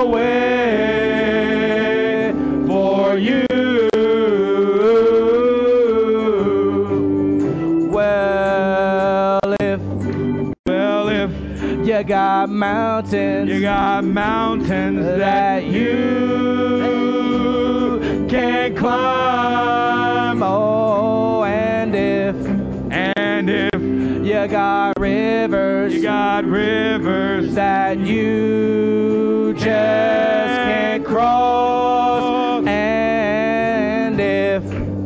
a way for you. Well, if you got mountains that you can't climb. Oh, and if you got rivers that you just can't cross. And if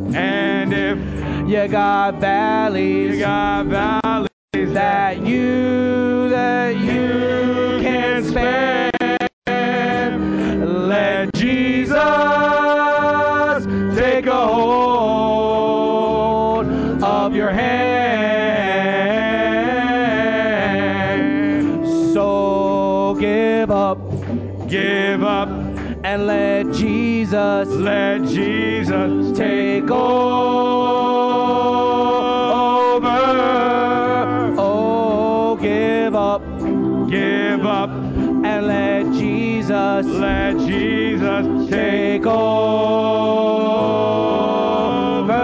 you got valleys that you can't spare. Let Jesus take a hold of your hand. So give up and let Jesus take over. Oh, give up and let Jesus take over.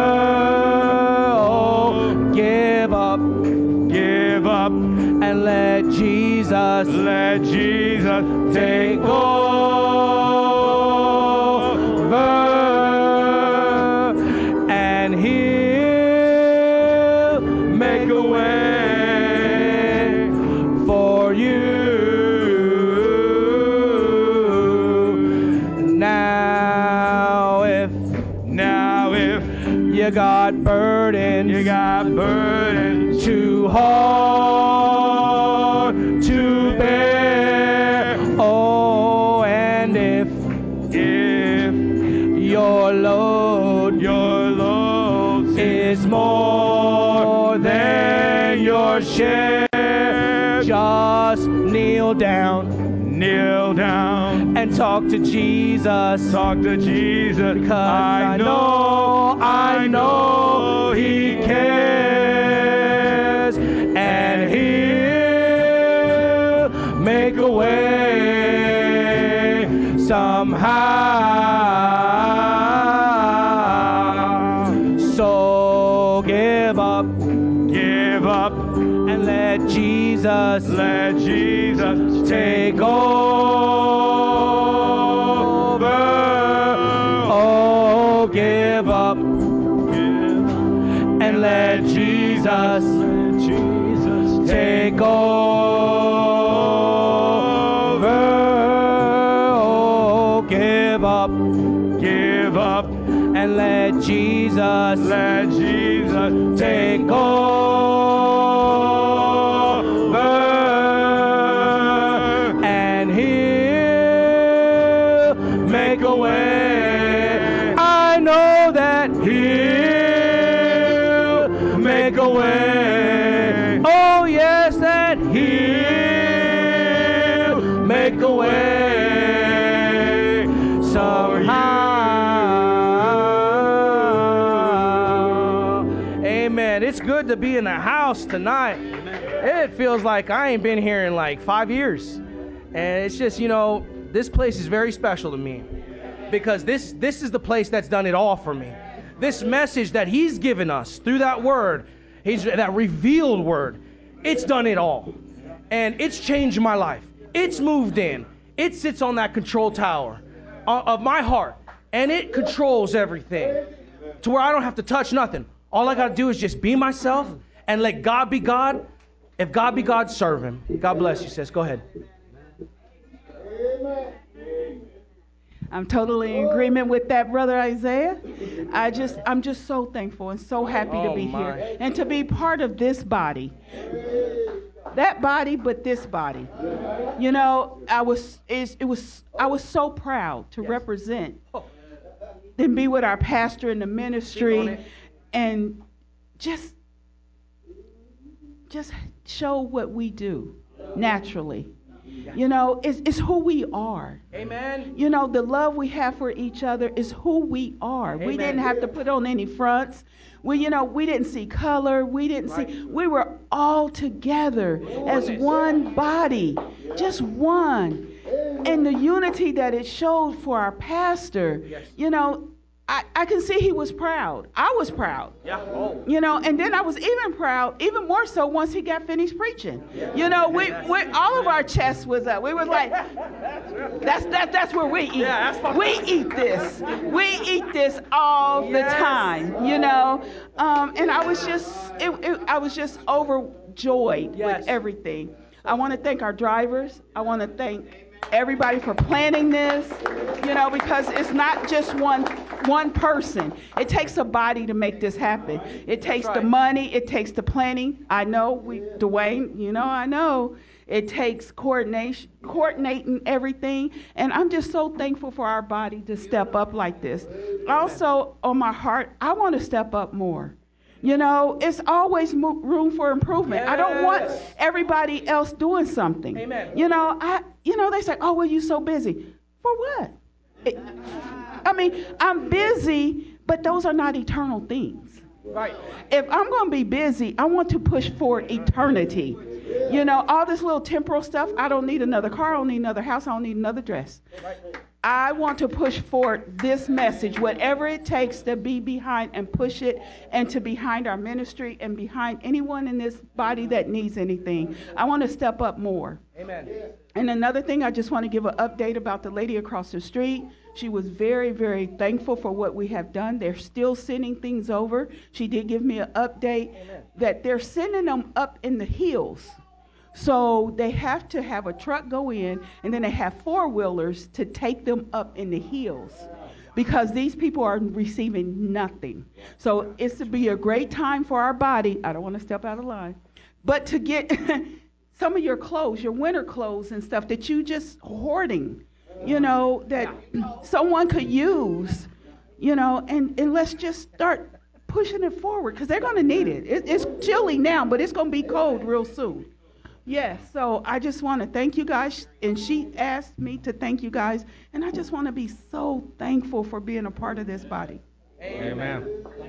Oh, give up and let Jesus take over, and He'll make a way for you. Now if you got burdens too hard to bear. Oh, and if your load is more than your share, just kneel down and talk to Jesus. Because I know He cares, and He'll make a way somehow. So give up and let Jesus take over. Oh, give up and let Jesus take over. Oh, give up and let Jesus take over, and He'll make a way. I know that He'll make a way. Oh yes, that He'll make a way somehow. Amen. It's good to be in the house tonight. It feels like I ain't been here in like 5 years. And it's just, this place is very special to me. Because this is the place that's done it all for me. This message that He's given us through that word, that revealed word, it's done it all. And it's changed my life. It's moved in. It sits on that control tower of my heart. And it controls everything to where I don't have to touch nothing. All I got to do is just be myself and let God be God. If God be God, serve Him. God bless you, sis. Go ahead. I'm totally in agreement with that, Brother Isaiah. I'm just so thankful and so happy to be here and to be part of this body. That body, but this body. I was so proud to represent and be with our pastor in the ministry and just show what we do naturally. It's who we are. Amen. The love we have for each other is who we are. Amen. We didn't have to put on any fronts. We didn't see color. We were all together as one body, just one. and the unity that it showed for our pastor, I can see he was proud. I was proud. Yeah. Oh. And then I was even proud, even more so once he got finished preaching. We all of our chests was up. We were like, that's where we eat. Yeah, we eat this. We eat this all the time. And I was just overjoyed with everything. I want to thank our drivers. I want to thank everybody for planning this, because it's not just one person. It takes a body to make this happen. It takes the money. It takes the planning. I know, Dwayne, I know. It takes coordinating everything. And I'm just so thankful for our body to step up like this. Also, on my heart, I want to step up more. It's always room for improvement. I don't want everybody else doing something. Amen. They say, "Oh, well, you're so busy." For what? I'm busy, but those are not eternal things. Right. If I'm going to be busy, I want to push forward eternity. All this little temporal stuff, I don't need another car, I don't need another house, I don't need another dress. I want to push forward this message, whatever it takes to be behind and push it, and to behind our ministry and behind anyone in this body that needs anything. I want to step up more. Amen. And another thing, I just want to give an update about the lady across the street. She was very, very thankful for what we have done. They're still sending things over. She did give me an update that they're sending them up in the hills. So they have to have a truck go in, and then they have four-wheelers to take them up in the hills, because these people are receiving nothing. So it's to be a great time for our body. I don't want to step out of line, but to get some of your clothes, your winter clothes and stuff that you just hoarding, that someone could use, and let's just start pushing it forward, because they're going to need it. It's chilly now, but it's going to be cold real soon. Yes, so I just want to thank you guys, and she asked me to thank you guys, and I just want to be so thankful for being a part of this body. Amen.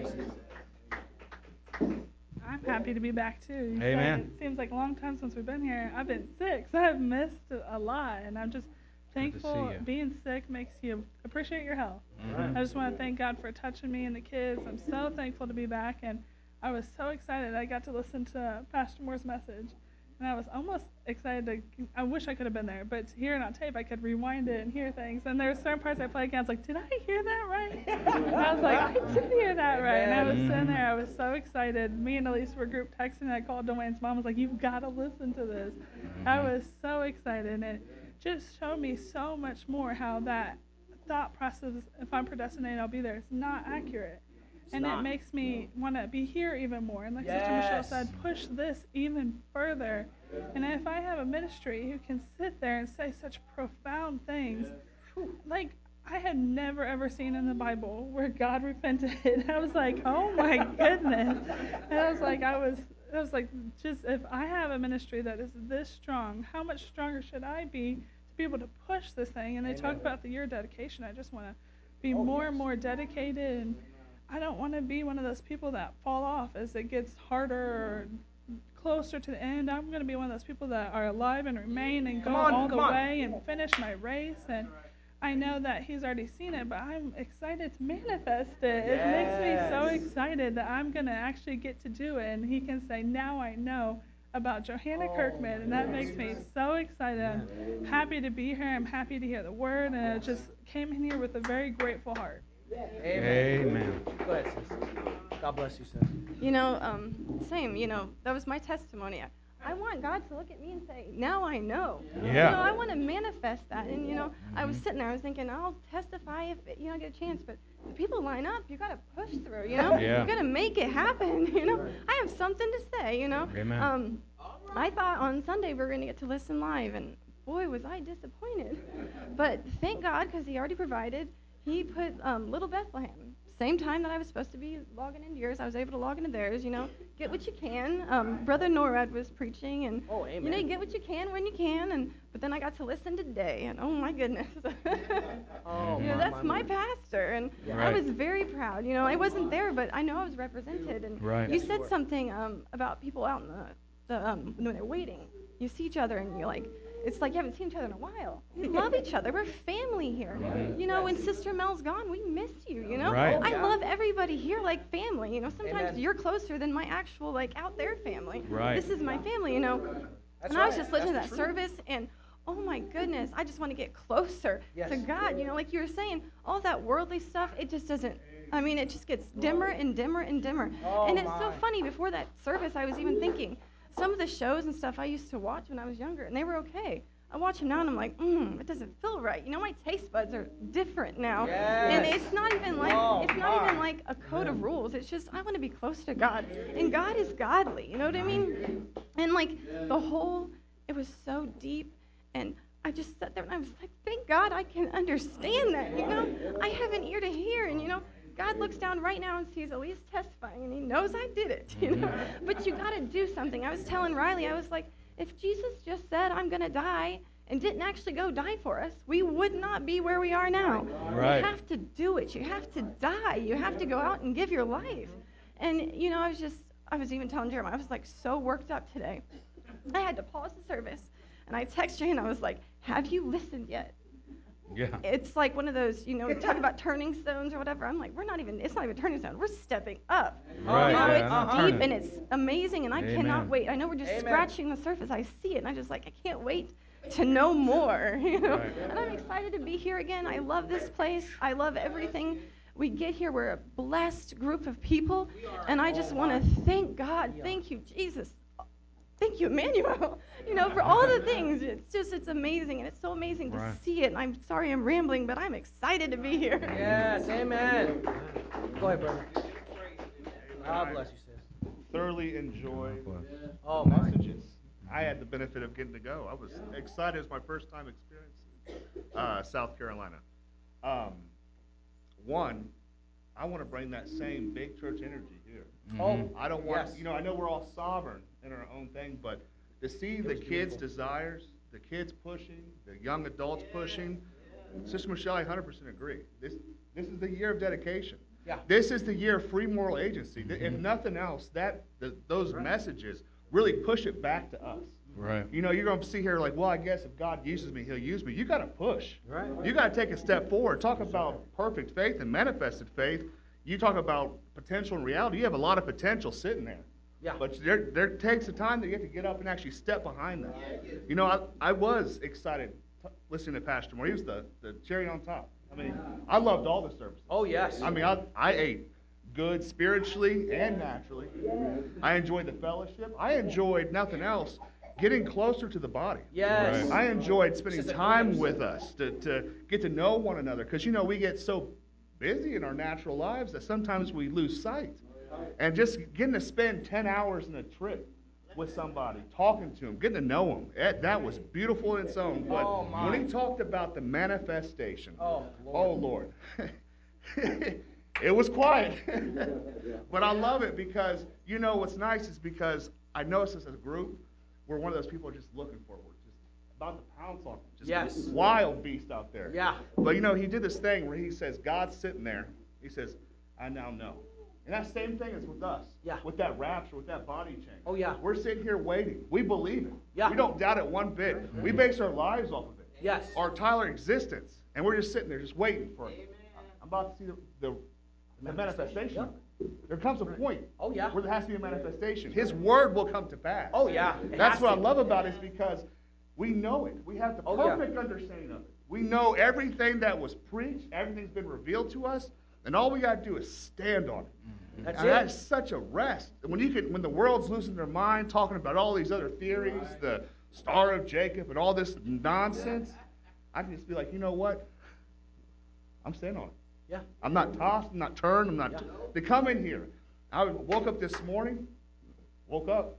I'm happy to be back too. Amen. It seems like a long time since we've been here. I've been sick, so I've missed a lot, and I'm just thankful. Being sick makes you appreciate your health. Mm-hmm. I just want to thank God for touching me and the kids. I'm so thankful to be back, and I was so excited. I got to listen to Pastor Moore's message. And I was almost excited I wish I could have been there, but to hear it on tape, I could rewind it and hear things. And there were certain parts I played again, I was like, did I hear that right? And I was like, I did hear that right. And I was sitting there, I was so excited. Me and Elise were group texting, and I called Dwayne's mom, I was like, you've got to listen to this. I was so excited, and it just showed me so much more how that thought process, if I'm predestinated, I'll be there, it's not accurate. And it makes me want to be here even more. And like Sister Michelle said, push this even further. And if I have a ministry who can sit there and say such profound things, like I had never ever seen in the Bible where God repented. I was like, oh my goodness. And I was like, just if I have a ministry that is this strong, how much stronger should I be to be able to push this thing? And they talk about the year of dedication. I just want to be more and more dedicated, and I don't want to be one of those people that fall off as it gets harder or closer to the end. I'm going to be one of those people that are alive and remain and go all the way and finish my race. And I know that he's already seen it, but I'm excited to manifest it. It makes me so excited that I'm going to actually get to do it. And he can say, now I know about Johanna Kirkman. And that makes me so excited. I'm happy to be here. I'm happy to hear the word. And I just came in here with a very grateful heart. Amen. Go ahead, sis. God bless you, sis. Same, that was my testimony. I want God to look at me and say, now I know. Yeah. I want to manifest that. And, I was sitting there, I was thinking, I'll testify if, I get a chance. But the people line up, you got to push through, Yeah. You got to make it happen, I have something to say, Amen. I thought on Sunday we were going to get to listen live, and boy, was I disappointed. But thank God, because he already provided. He put Little Bethlehem. Same time that I was supposed to be logging into yours, I was able to log into theirs, Get what you can. Brother Norad was preaching, and, you get what you can when you can. But then I got to listen today, and oh, my goodness. That's my pastor, and I was very proud. I wasn't there, but I know I was represented. And you said something about people out in the when they're waiting. You see each other, and you're like, it's like you haven't seen each other in a while. We love each other. We're family here. You know, when Sister Mel's gone, we miss you, you know? Right. I love everybody here like family. You know, sometimes Amen. you're closer than my actual, like, out there family. Right. This is my family, you know? That's And I was right. just listening to That's that the truth. service, and oh my goodness, I just want to get closer to God. You know, like you were saying, all that worldly stuff, it just doesn't, I mean, it just gets dimmer and dimmer and dimmer. And it's so funny, before that service, I was even thinking, some of the shows and stuff I used to watch when I was younger, and they were okay. I watch them now, and I'm like, it doesn't feel right. You know, my taste buds are different now. And it's not even like, even like a code of rules. It's just, I want to be close to God. And God is godly, you know what I mean? And like, it was so deep, and I just sat there and I was like, thank God I can understand that, you know? I have an ear to hear, and you know, God looks down right now and sees Elise testifying, and he knows I did it, you know? But you got to do something. I was telling Riley, I was like, if Jesus just said, I'm going to die, and didn't actually go die for us, we would not be where we are now. Right. You have to do it. You have to die. You have to go out and give your life. And, you know, I was even telling Jeremiah, I was like so worked up today. I had to pause the service, and I texted you, and I was like, have you listened yet? Yeah. It's like one of those, you know, we talk about turning stones or whatever. I'm like, it's not even turning stones. We're stepping up. Right, You know, yeah, it's deep, and it's amazing, and I cannot wait. I know we're just Amen. scratching the surface. I see it, and I'm just like, I can't wait to know more, you know. Right. And I'm excited to be here again. I love this place. I love everything. We get here. We're a blessed group of people, and I just want to thank God. Thank you, Jesus. Thank you, Emmanuel, you know, for all the things. It's amazing, and it's so amazing to see it. And I'm sorry I'm rambling, but I'm excited to be here. Yes, amen. Go ahead, brother. God bless you, sis. Thoroughly enjoy Oh, the my. messages. I had the benefit of getting to go. I was excited. It was my first time experiencing South Carolina. One, I want to bring that same big church energy here. Oh, I don't want, yes. you know, I know we're all sovereign in our own thing, but to see the kids' desires, the kids pushing, the young adults pushing, Sister Michelle, I 100% agree. This is the year of dedication. Yeah. This is the year of free moral agency. If nothing else, those messages really push it back to us. Right. You know, you're going to see here like, well, I guess if God uses me, he'll use me. You got to push. Right. You got to take a step forward. Talk about perfect faith and manifested faith. You talk about potential and reality. You have a lot of potential sitting there. Yeah. But there takes a time that you have to get up and actually step behind that. You know, I was excited listening to Pastor Moore. He was the cherry on top. I mean, I loved all the services. Oh, yes. I mean, I ate good spiritually and naturally. I enjoyed the fellowship. I enjoyed nothing else, getting closer to the body. Yes. Right. I enjoyed spending Just a time glimpse. with us to get to know one another. Because, you know, we get so busy in our natural lives that sometimes we lose sight. And just getting to spend 10 hours in a trip with somebody, talking to them, getting to know them, that was beautiful in its own. But when he talked about the manifestation, Lord. It was quiet. But I love it because, you know, what's nice is because I noticed this as a group, we're one of those people just looking forward, just about to pounce on them. Just wild beast out there. Yeah. But, you know, he did this thing where he says, God's sitting there. He says, I now know. And that same thing is with us. Yeah. With that rapture, with that body change. Oh, yeah. We're sitting here waiting. We believe it. Yeah. We don't doubt it one bit. We base our lives off of it. Yes. Our entire existence. And we're just sitting there just waiting for it. I'm about to see the manifestation of it. There comes a point where there has to be a manifestation. His word will come to pass. Oh, yeah. That's what I love about it is because we know it. We have the perfect understanding of it. We know everything that was preached. Everything's been revealed to us. And all we got to do is stand on it. That's and it. that's such a rest. When the world's losing their mind, talking about all these other theories, the Star of Jacob and all this nonsense, I can just be like, you know what? I'm standing on it. Yeah. I'm not tossed. I'm not turned. I'm not. They come in here. I woke up this morning. Woke up.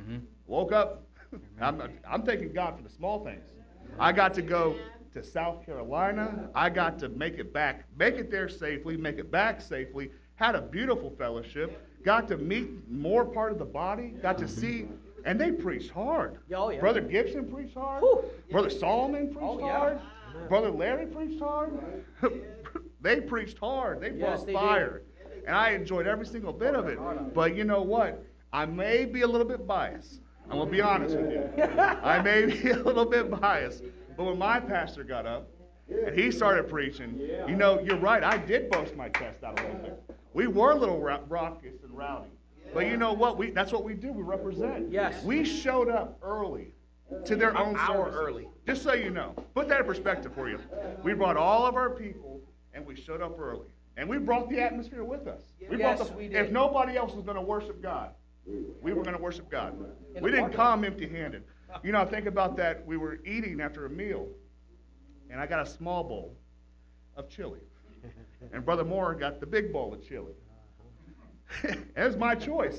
I'm thanking God for the small things. I got to go to South Carolina. I got to make it there safely, make it back safely. Had a beautiful fellowship. Got to meet more part of the body. Got to see, and they preached hard. Oh, yeah. Brother Gibson preached hard. Whew. Brother Solomon preached hard. Amen. Brother Larry preached hard. They preached hard. They brought fire. And I enjoyed every single bit of it. But you know what? I may be a little bit biased. I'm going to be honest with you. I may be a little bit biased. But when my pastor got up and he started preaching, you know, you're right. I did boast my chest out a little bit. We were a little raucous and rowdy. But you know what? That's what we do. We represent. Yes. We showed up early to their own hour services. early. Just so you know. Put that in perspective for you. We brought all of our people and we showed up early. And we brought the atmosphere with us. We did. If nobody else was going to worship God, we were going to worship God. We didn't come empty-handed. You know, think about that. We were eating after a meal, and I got a small bowl of chili. And Brother Moore got the big bowl of chili. It was my choice.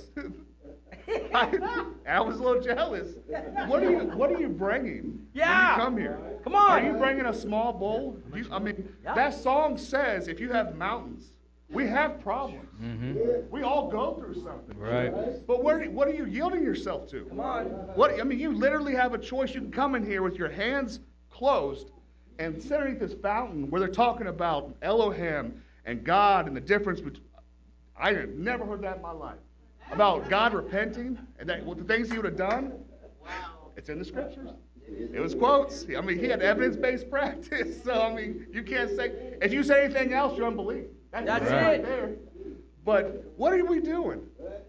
I was a little jealous. What are you bringing when you come here? Come on. Are you bringing a small bowl? That song says if you have mountains, we have problems. Mm-hmm. We all go through something. Right. But what are you yielding yourself to? Come on. You literally have a choice. You can come in here with your hands closed and sit underneath this fountain where they're talking about Elohim and God and the difference between. I have never heard that in my life. About God repenting and the things he would have done. Wow. It's in the scriptures. It was quotes. I mean, he had evidence-based practice. So, I mean, you can't say, if you say anything else, you're unbelief. That's it right there. But what are we doing?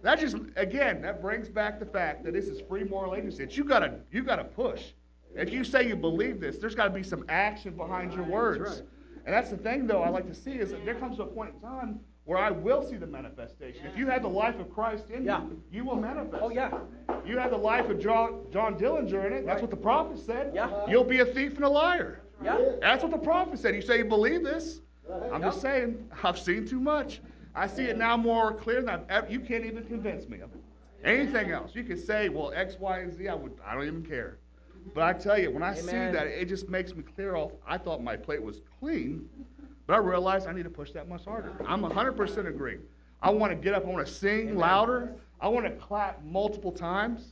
That brings back the fact that this is free moral agency. You gotta push. If you say you believe this, there's got to be some action behind your words. That's right. And that's the thing, though, I like to see is that there comes a point in time where I will see the manifestation. If you have the life of Christ in you, you will manifest. Oh, yeah. You have the life of John Dillinger in it. That's what the prophet said. Yeah. You'll be a thief and a liar. Yeah. That's what the prophet said. You say you believe this? I'm just saying, I've seen too much. I see it now more clear than you can't even convince me of it. Anything else. You could say, well, X, Y, and Z, I don't even care. But I tell you, when I see that, it just makes me clear off. I thought my plate was clean, but I realized I need to push that much harder. I'm 100% agree. I want to get up. I want to sing louder. I want to clap multiple times.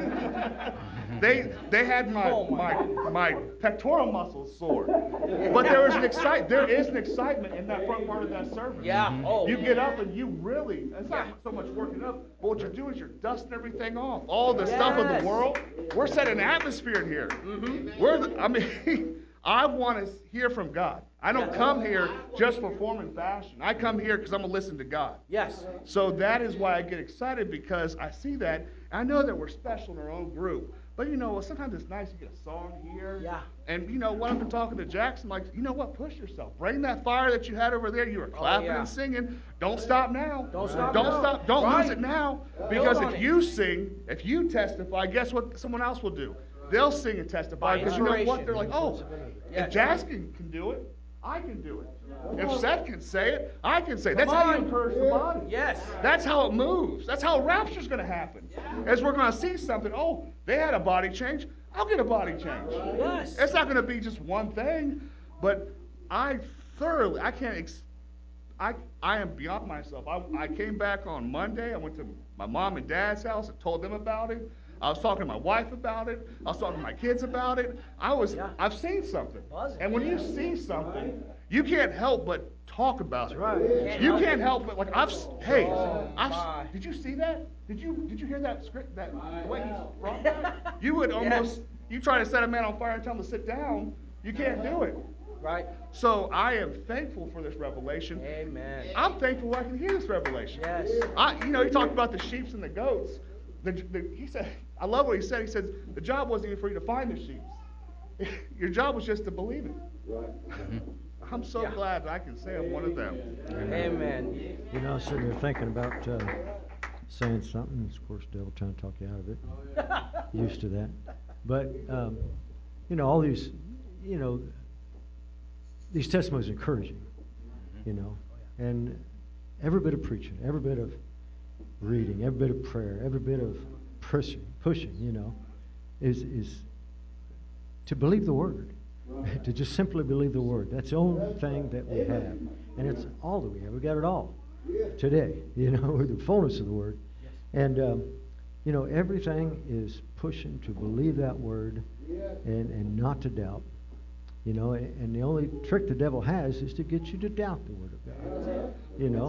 They had my pectoral muscles sore, but there is an excitement in that front part of that service. Yeah. Oh. You get up and you really, it's not so much working up, but what you're doing is you're dusting everything off. All the stuff of the world. We're setting an atmosphere in here. Mm-hmm. I want to hear from God. I don't come here just for form and fashion. I come here because I'm going to listen to God. Yes. So that is why I get excited, because I see that. I know that we're special in our own group. But, sometimes it's nice to get a song here. Yeah. And, when I've been talking to Jackson, like, you know what? Push yourself. Bring that fire that you had over there. You were clapping and singing. Don't stop now. Don't stop. Don't lose it now. Because if you sing, if you testify, guess what someone else will do? They'll sing and testify. Because you know what? They're like, if Jackson can do it, I can do it. If Seth can say it, I can say it. That's how you encourage the body. Yes. That's how it moves. That's how rapture's going to happen. As we're going to see something, they had a body change. I'll get a body change. Yes. It's not going to be just one thing, but I am beyond myself. I came back on Monday. I went to my mom and dad's house and told them about it. I was talking to my wife about it. I was talking to my kids about it. I've seen something. And when you see something, you can't help but talk about it. Right. You can't help but did you see that? Did you hear that script? That the way he brought that? You would almost you try to set a man on fire and tell him to sit down. You can't do it. Right. So I am thankful for this revelation. Amen. I'm thankful I can hear this revelation. Yes. He talked about the sheep and the goats. He said, I love what he said. He said, the job wasn't even for you to find the sheep. Your job was just to believe it. Right. I'm so glad that I can say I'm one of them. Amen. I was sitting there thinking about saying something. Of course, the devil trying to talk you out of it. Used to that. But, all these, these testimonies are encouraging, and every bit of preaching, every bit of reading, every bit of prayer, every bit of pushing, is to believe the Word, to just simply believe the Word. That's the only thing that we have, and it's all that we have. We got it all today, with the fullness of the Word, and everything is pushing to believe that Word and not to doubt. And the only trick the devil has is to get you to doubt the Word of God.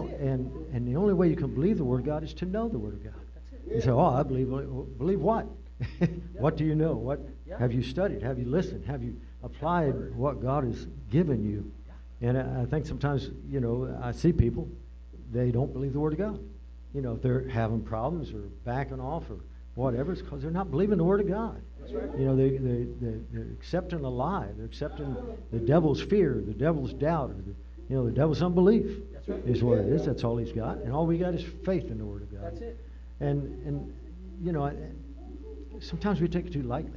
And the only way you can believe the Word of God is to know the Word of God. You say, I believe what? What do you know? What have you studied? Have you listened? Have you applied what God has given you? And I think sometimes, I see people, they don't believe the Word of God. If they're having problems or backing off or whatever, it's because they're not believing the Word of God. That's right. They're accepting a lie. They're accepting the devil's fear, the devil's doubt, or the devil's unbelief. That's right. Is what it is. That's all he's got. And all we got is faith in the Word of God. That's it. And sometimes we take it too lightly.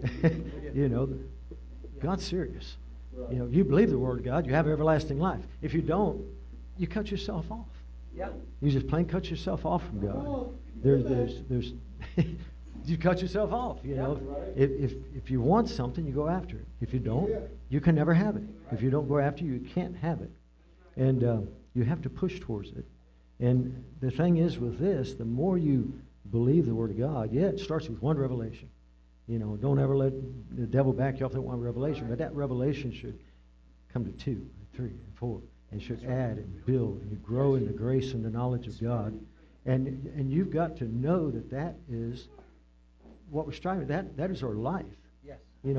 God's serious. You believe the Word of God, you have everlasting life. If you don't, you cut yourself off. Yeah. You just plain cut yourself off from God. There's you cut yourself off. If you want something, you go after it. If you don't, you can never have it. If you don't go after it, you can't have it. And you have to push towards it. And the thing is with this, the more you believe the Word of God, it starts with one revelation. Don't ever let the devil back you off that one revelation. But that revelation should come to 2, 3, and 4. And should add and build, and you grow in the grace and the knowledge of God. And you've got to know that is what we're striving. That is our life. Yes.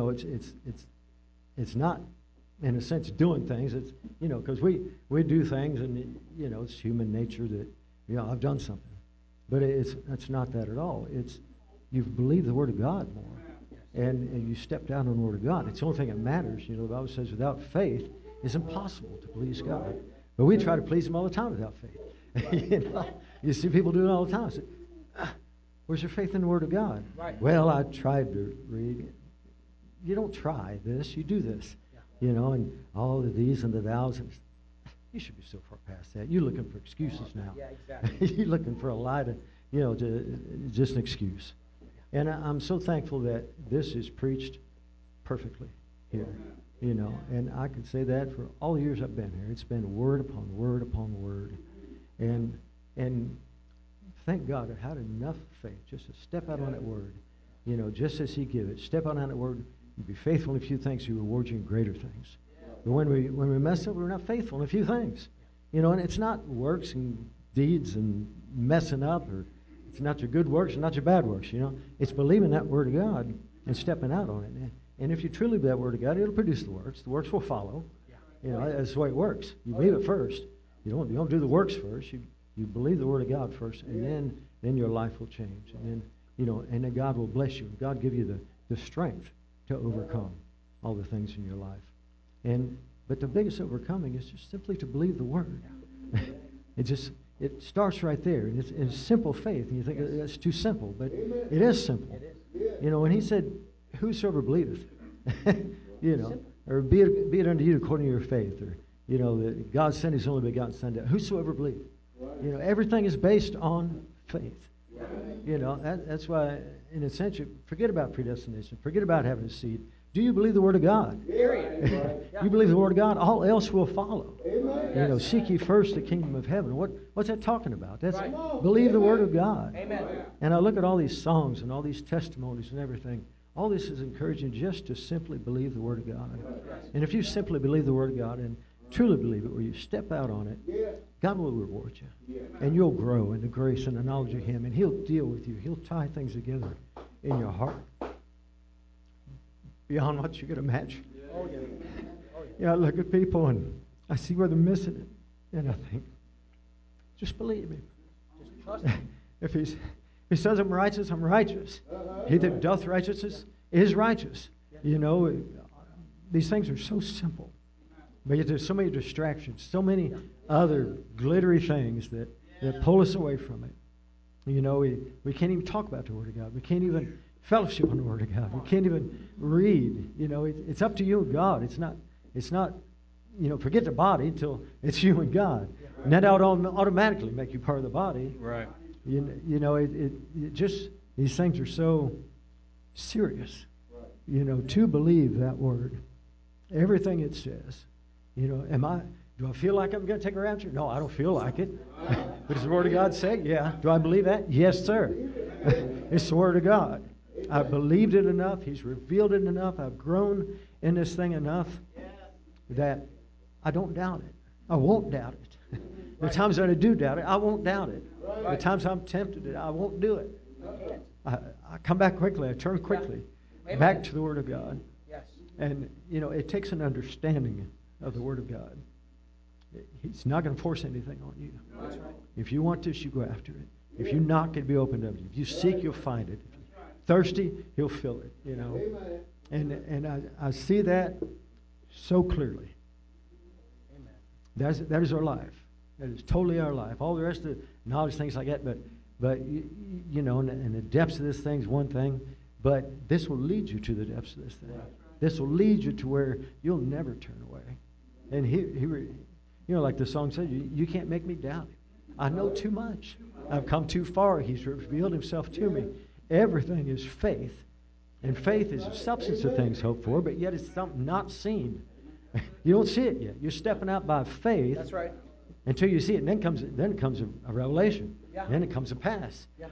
It's not, in a sense, doing things. It's because we do things, and it's human nature that I've done something. But it's not that at all. It's you've believed the Word of God more, and you stepped out on the Word of God. It's the only thing that matters. The Bible says without faith it's impossible to please God. But we try to please Him all the time without faith. You see people do it all the time. Say, where's your faith in the Word of God? Right. Well, I tried to read. You don't try this, you do this. And all of these and the thous. You should be so far past that. You're looking for excuses now. Yeah, exactly. You're looking for a lie just an excuse. And I'm so thankful that this is preached perfectly here. And I can say that for all the years I've been here. It's been word upon word upon word. And thank God I had enough faith just to step out on that word. Just as He gives it. Step out on that word. You be faithful in a few things, He rewards you in greater things. But when we mess up, we're not faithful in a few things. And it's not works and deeds and messing up, or it's not your good works and not your bad works. It's believing that Word of God and stepping out on it. And if you truly believe that Word of God, it'll produce the works. The works will follow. That's the way it works. You believe it first. You don't do the works first. You believe the Word of God first, and then your life will change. And then and then God will bless you. God give you the strength to overcome all the things in your life. But the biggest overcoming is just simply to believe the Word. It starts right there, and it's simple faith. And you think that's too simple, but it is simple. When He said, "Whosoever believeth," or be it unto you according to your faith, or that God sent His only begotten Son. Whosoever believeth, everything is based on faith. That's why, in a sense, you forget about predestination, forget about having a seed. Do you believe the Word of God? You believe the Word of God, all else will follow. Seek ye first the kingdom of heaven. What's that talking about? That's believe the Word of God. Amen. And I look at all these songs and all these testimonies and everything. All this is encouraging just to simply believe the Word of God. And if you simply believe the Word of God and truly believe it, where you step out on it, God will reward you. And you'll grow in the grace and the knowledge of Him. And He'll deal with you. He'll tie things together in your heart beyond what you could imagine. I look at people and I see where they're missing it. And I think, just believe me. Just trust Him. If He says I'm righteous, I'm righteous. He that doth righteousness is righteous. These things are so simple. But yet there's so many distractions, so many other glittery things that pull us away from it. We can't even talk about the Word of God. We can't even fellowship on the Word of God. We can't even read. It's up to you and God. It's not, forget the body until it's you and God. And that ought to automatically make you part of the body. Right. It just, these things are so serious. To believe that Word. Everything it says. Do I feel like I'm going to take a rapture? No, I don't feel like it. But does the Word of God say? Yeah. Do I believe that? Yes, sir. It's the Word of God. I've believed it enough. He's revealed it enough. I've grown in this thing enough that I don't doubt it. I won't doubt it. The times that I do doubt it, I won't doubt it. The times I'm tempted, I won't do it. I come back quickly. I turn quickly back to the Word of God. Yes. And, it takes an understanding of the Word of God. He's not going to force anything on you. That's right. If you want this, you go after it. If you knock, it'll be opened up to you. If you seek, you'll find it. If you're thirsty, He'll fill it, And I see that so clearly. Amen. That is our life. That is totally our life. All the rest of the knowledge, things like that, but and the depths of this thing is one thing, but this will lead you to the depths of this thing. This will lead you to where you'll never turn away. And like the song said, you can't make me doubt Him. I know too much. I've come too far. He's revealed Himself to me. Everything is faith. And faith is the substance of things hoped for, but yet it's something not seen. You don't see it yet. You're stepping out by faith. That's right. Until you see it, and then it comes a revelation. Yeah. Then it comes a pass. Yeah.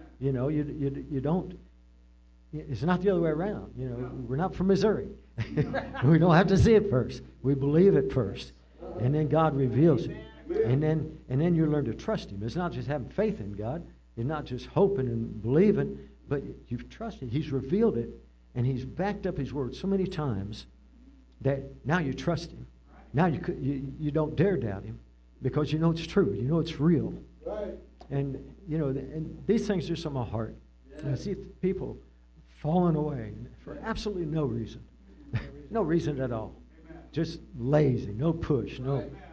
You don't. It's not the other way around. We're not from Missouri. We don't have to see it first. We believe it first, and then God reveals it, and then you learn to trust Him. It's not just having faith in God. It's not just hoping and believing, but you've trusted. He's revealed it, and He's backed up His word so many times that now you trust Him. Now you don't dare doubt Him because you know it's true. You know it's real. Right. And and these things are just on my heart. And I see people falling away for absolutely no reason. No reason at all. Just lazy, no push,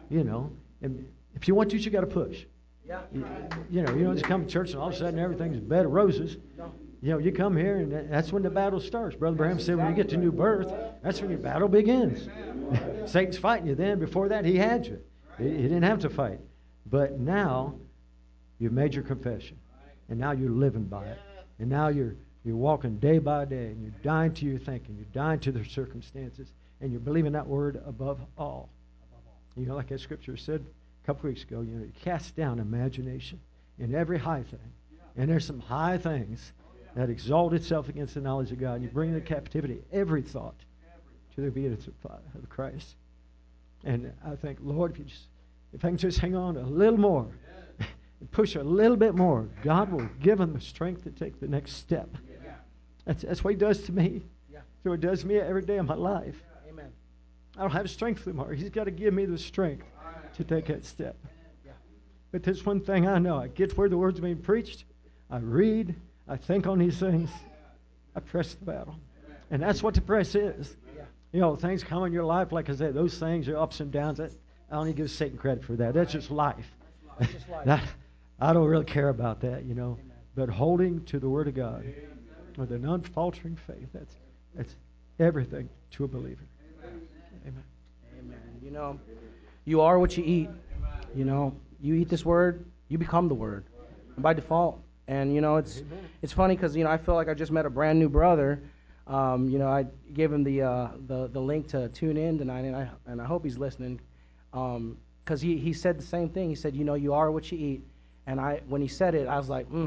and if you want to, you got to push. Yeah. You don't just come to church and all of a sudden everything's a bed of roses. No. You come here and that's when the battle starts. Brother Branham said when you get to new birth, that's when your battle begins. Satan's fighting you then. Before that, he had you. He didn't have to fight. But now, you've made your confession. And now you're living by it. And now you're walking day by day, and you're dying to your thinking. You're dying to the circumstances. And you're believing that word above all. Like that scripture said a couple weeks ago, you cast down imagination in every high thing. And there's some high things that exalt itself against the knowledge of God. And you bring into captivity every thought to the obedience of Christ. And I think, Lord, if I can just hang on a little more, and push a little bit more, God will give them the strength to take the next step. That's what He does to me. Yeah. So He does to me every day of my life. Amen. I don't have strength anymore. He's got to give me the strength to take that step. Yeah. But there's one thing I know. I get where the word's being preached. I read. I think on these things. I press the battle. And that's what the press is. Yeah. Things come in your life, like I said, those things are ups and downs. I don't even give Satan credit for that. That's just life. That's just life. I don't really care about that, Amen. But holding to the Word of God with an unfaltering faith, that's everything to a believer. Amen. Amen. You are what you eat. You eat this Word, you become the Word. And by default. And, it's funny because, I feel like I just met a brand new brother. I gave him the link to tune in tonight, and I hope he's listening, because he said the same thing. He said, you are what you eat, and when he said it, I was like,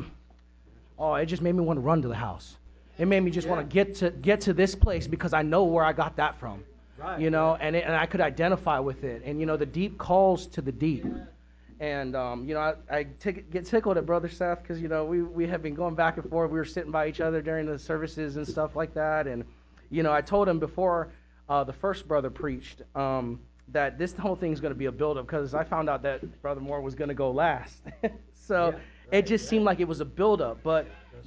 it just made me want to run to the house. It made me just want to get to this place because I know where I got that from, Right. and I could identify with it, and the deep calls to the deep. And, I get tickled at Brother Seth because, we have been going back and forth. We were sitting by each other during the services and stuff like that. And, I told him before the first brother preached that this whole thing's going to be a build-up because I found out that Brother Moore was going to go last. So it just seemed like it was a build-up. But,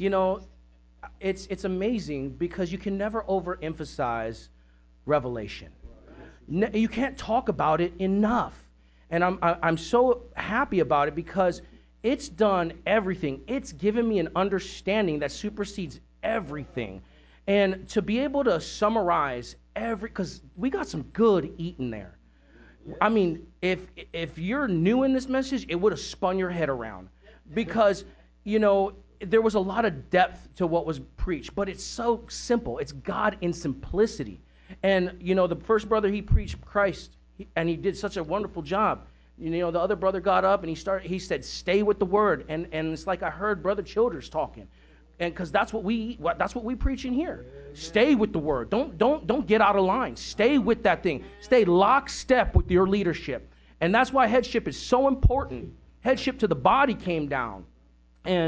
it's amazing because you can never overemphasize revelation. You can't talk about it enough. And I'm so happy about it because it's done everything. It's given me an understanding that supersedes everything. And to be able to summarize because we got some good eating there. I mean, if you're new in this message, it would have spun your head around because, there was a lot of depth to what was preached, but it's so simple. It's God in simplicity. And, the first brother, he preached Christ. And he did such a wonderful job. The other brother got up and he said, stay with the word. And it's like I heard Brother Childers talking. And because that's what we preach in here. Stay with the word. Don't get out of line. Stay with that thing. Stay lockstep with your leadership. And that's why headship is so important. Headship to the body came down. And,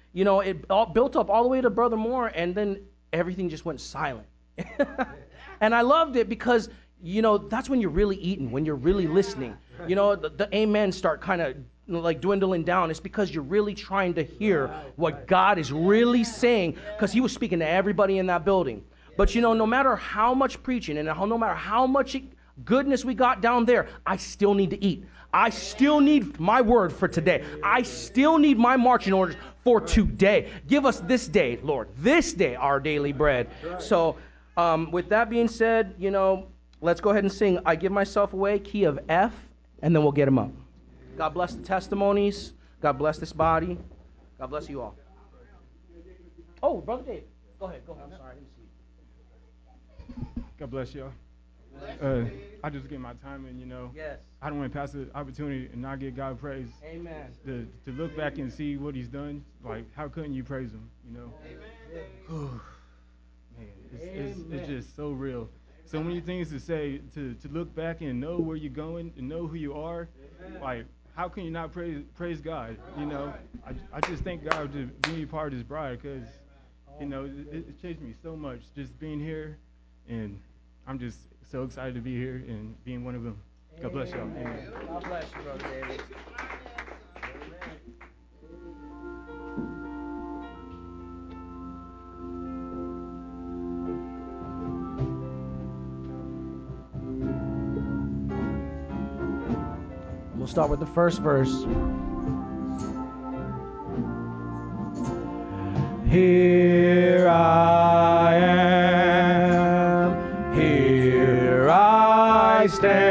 you know, it all built up all the way to Brother Moore, and then everything just went silent. And I loved it because, you know, that's when you're really eating, when you're really listening. You know, the amens start kind of like dwindling down. It's because you're really trying to hear what God is really saying, because he was speaking to everybody in that building. But, you know, no matter how much preaching and no matter how much goodness we got down there, I still need to eat. I still need my word for today. I still need my marching orders for today. Give us this day, Lord, this day our daily bread. So with that being said, you know, let's go ahead and sing I Give Myself Away, key of F, and then we'll get them up. God bless the testimonies. God bless this body. God bless you all. Oh, Brother Dave. Go ahead. I'm sorry. I didn't see you. God bless y'all. I just get my time in, you know. Yes. I don't want to pass the opportunity and not give God praise. Amen. To look back and see what he's done, like, how couldn't you praise him, you know? Amen. Man, it's just so real. So many things to say, to look back and know where you're going, and know who you are. Amen. Like, how can you not praise God, you know? I just thank God to be part of this bride, because, you know, it changed me so much just being here, and I'm just so excited to be here and being one of them. God bless y'all. Amen. God bless you, Brother David. We'll start with the first verse. Here I am, here I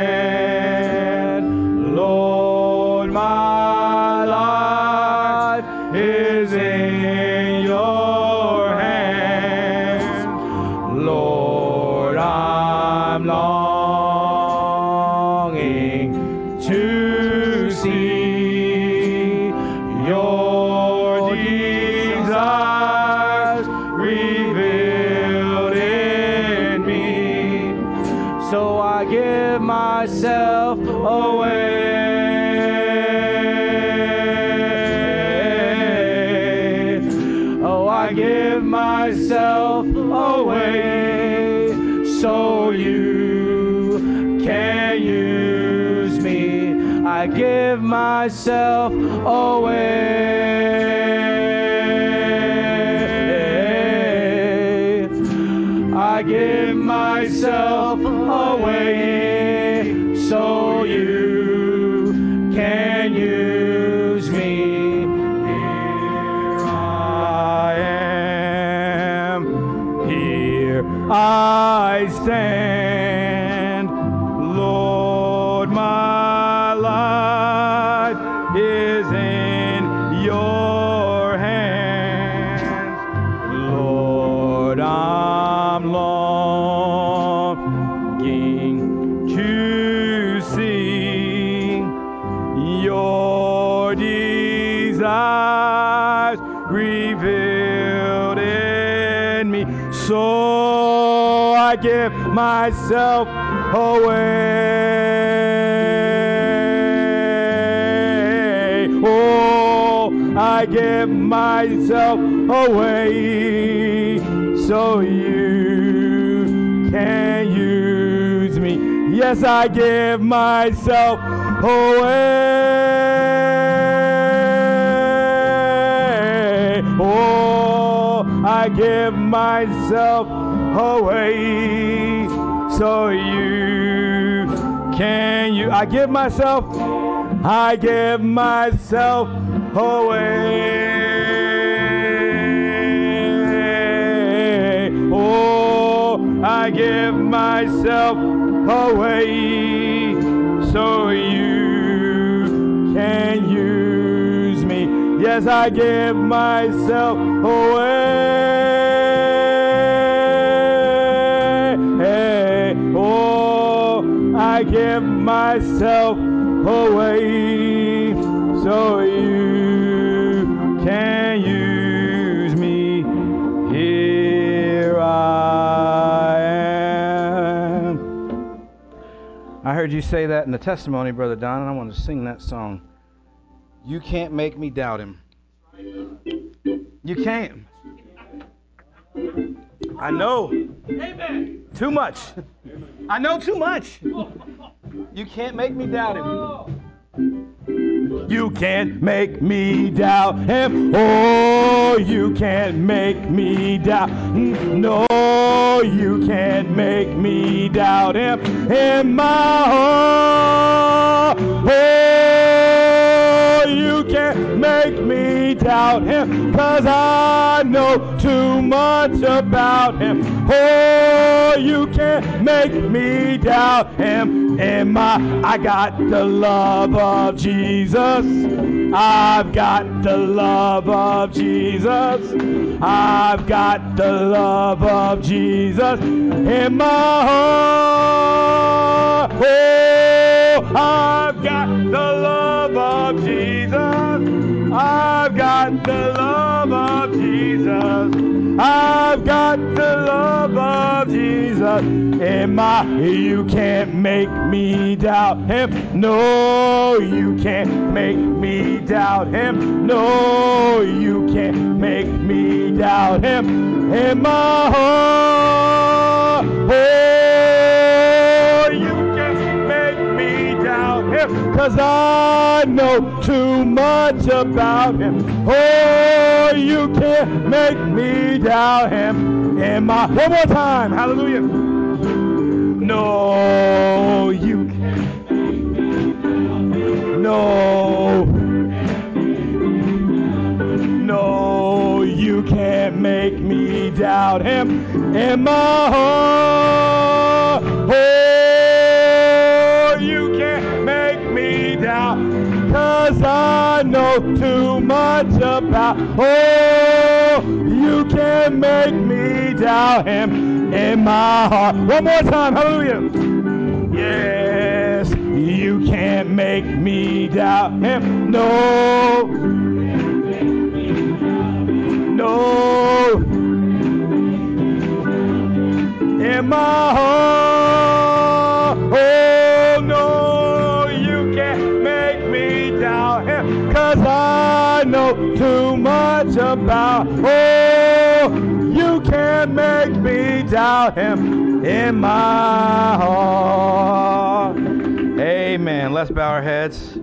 stand, Lord, my life is in your hands. Lord, I'm longing to see your desires revealed in me. So I give myself away. Oh, I give myself away so you can use me. I give myself away. I give myself away so you can use me. Here I am, here I stand, Lord, my life is in your hands. Lord, I'm longing to see your desires revealed in me. So I give myself away. Oh, I give myself away so you can use me. Yes, I give myself away. Oh, I give myself away so you can you. I give myself away. Oh, I give myself away so you can use me. Yes, I give myself away. Oh, I give myself away so you can use me. Here I am. I heard you say that in the testimony, Brother Don, and I want to sing that song. You can't make me doubt him. You can't. I know. Too much. I know too much. You can't make me doubt him. You can't make me doubt him. Oh, you can't make me doubt. No, you can't make me doubt him in my heart. Oh, you can't make me doubt him, 'cause I know too much about him. Oh, you can't make me doubt him in my. I got the love of Jesus. I've got the love of Jesus. I've got the love of Jesus in my heart. Oh, I've got the love of Jesus. I've got the love of Jesus. I've got the love of Jesus in my. You can't make me doubt him. No, you can't make me doubt him. No, you can't make me doubt him in my heart. Oh, you can't make me doubt him, 'cause I know too much about him. Oh, you can't make me doubt him in my. One more time, hallelujah. No, you can't. No. No, you can't make me doubt him in my heart. Oh, you can't make me doubt, 'cause I know too much about. Oh, you can't make me doubt him in my heart. One more time, hallelujah. Yes, you can't make me doubt him. No. No, in my heart. Oh, no, you can't make me doubt him, 'cause I know too much about. Oh, you can't make me doubt him in my heart. Amen. Let's bow our heads.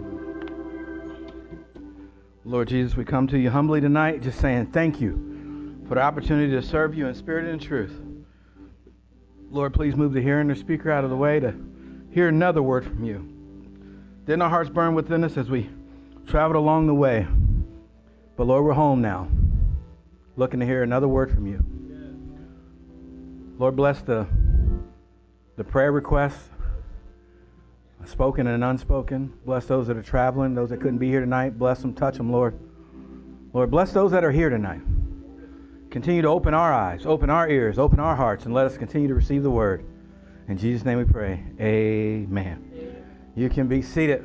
Lord Jesus, we come to you humbly tonight, just saying thank you for the opportunity to serve you in spirit and in truth. Lord, please move the hearer and the speaker out of the way to hear another word from you. Didn't our hearts burn within us as we traveled along the way? But Lord, we're home now, looking to hear another word from you. Lord, bless the prayer requests, spoken and unspoken. Bless those that are traveling, those that couldn't be here tonight. Bless them, touch them, Lord. Lord, bless those that are here tonight. Continue to open our eyes, open our ears, open our hearts, and let us continue to receive the word. In Jesus' name we pray. Amen. You can be seated.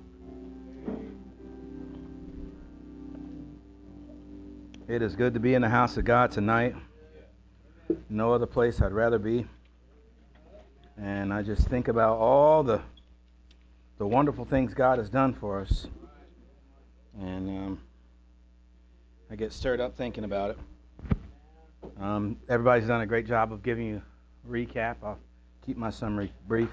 It is good to be in the house of God tonight. No other place I'd rather be. And I just think about all the wonderful things God has done for us. And I get stirred up thinking about it. Everybody's done a great job of giving you a recap. I'll keep my summary brief.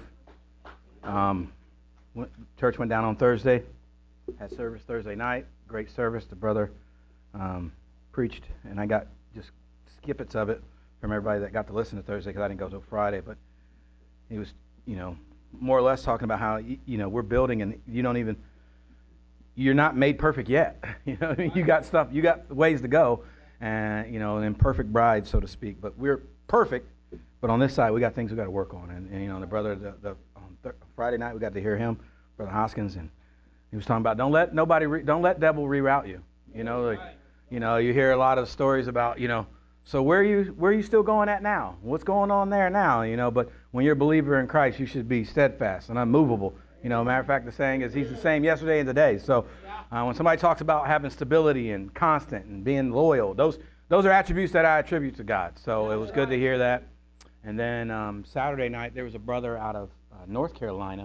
Church went down on Thursday. Had service Thursday night. Great service. The brother preached, and I got just snippets of it from everybody that got to listen to Thursday, because I didn't go till Friday. But he was, more or less talking about how, we're building, and you're not made perfect yet. You got ways to go, and, an imperfect bride, so to speak. But we're perfect, but on this side, we got things we got to work on. And the brother, on Friday night, we got to hear him, Brother Hoskins, and he was talking about don't let devil reroute you. You hear a lot of stories about, so where are you still going at now? What's going on there now? But when you're a believer in Christ, you should be steadfast and unmovable. Matter of fact, the saying is he's the same yesterday and today. So when somebody talks about having stability and constant and being loyal, those are attributes that I attribute to God. So it was good to hear that. And then Saturday night, there was a brother out of North Carolina,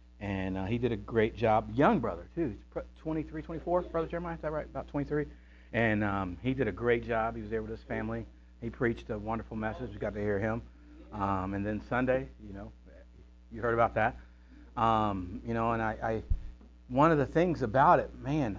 and he did a great job. Young brother, too. 23, 24, Brother Jeremiah, is that right? About 23. And he did a great job. He was there with his family. He preached a wonderful message. We got to hear him. And then Sunday, you heard about that. And I one of the things about it, man,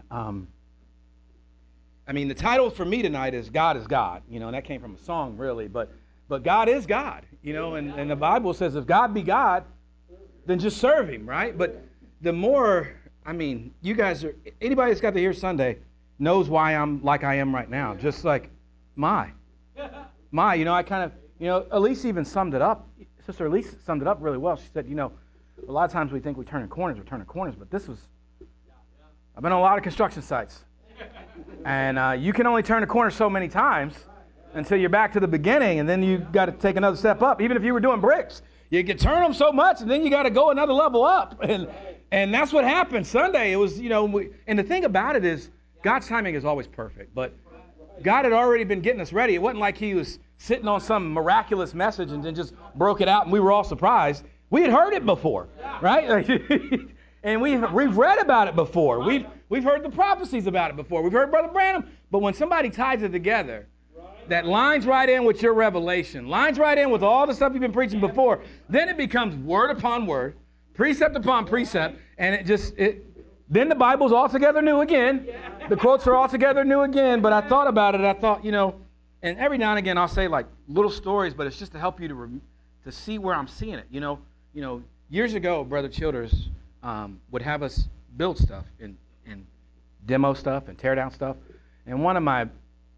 the title for me tonight is God is God, and that came from a song, really, but God is God, and the Bible says if God be God, then just serve him, right? But the more, you guys anybody that's got to hear Sunday knows why I'm like I am right now, just like I kind of, Elise even summed it up. Sister Elise summed it up really well. She said, a lot of times we think we're turning corners, but I've been on a lot of construction sites. And you can only turn a corner so many times until you're back to the beginning, and then you got to take another step up. Even if you were doing bricks, you can turn them so much, and then you got to go another level up. And that's what happened Sunday. It was, and the thing about it is God's timing is always perfect. But God had already been getting us ready. It wasn't like he was sitting on some miraculous message and then just broke it out, and we were all surprised. We had heard it before, right? And we've read about it before. We've heard the prophecies about it before. We've heard Brother Branham. But when somebody ties it together, that lines right in with your revelation, lines right in with all the stuff you've been preaching before, then it becomes word upon word, precept upon precept, and then the Bible's altogether new again. The quotes are altogether new again. But I thought about it. I thought, and every now and again I'll say like little stories, but it's just to help you to see where I'm seeing it. Years ago, Brother Childers would have us build stuff and demo stuff and tear down stuff. And one of my,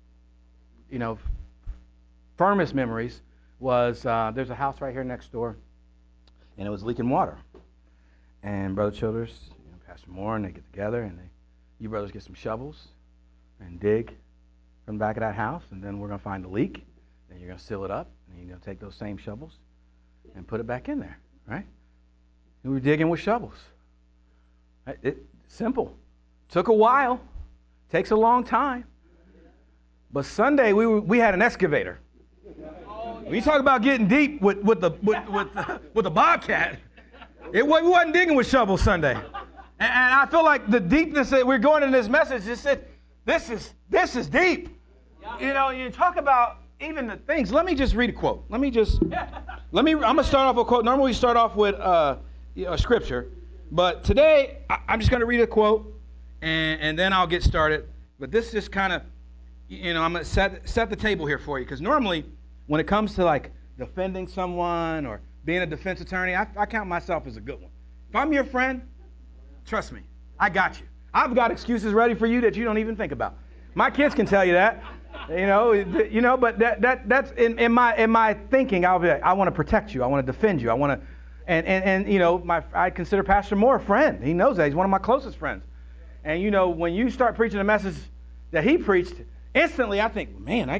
firmest memories was there's a house right here next door, and it was leaking water. And Brother Childers, Pastor Moore, and they get together, and you brothers get some shovels and dig from the back of that house, and then we're going to find the leak, and you're going to seal it up, and you're going to take those same shovels and put it back in there, right? And we were digging with shovels. Simple. Took a while. Takes a long time. But Sunday we had an excavator. When you talk about getting deep with the Bobcat, we wasn't digging with shovels Sunday. And I feel like the deepness that we're going in this message is that this is deep. You talk about even the things. Let me just read a quote. I'm going to start off with a quote. Normally we start off with a scripture. But today, I'm just going to read a quote, and then I'll get started. But this just kind of, I'm going to set the table here for you. Because normally, when it comes to, like, defending someone or being a defense attorney, I count myself as a good one. If I'm your friend, trust me, I got you. I've got excuses ready for you that you don't even think about. My kids can tell you that. But that's in my thinking. I'll be like, I want to protect you. I want to defend you. I want to... And I consider Pastor Moore a friend. He knows that. He's one of my closest friends. And, when you start preaching a message that he preached, instantly I think, man,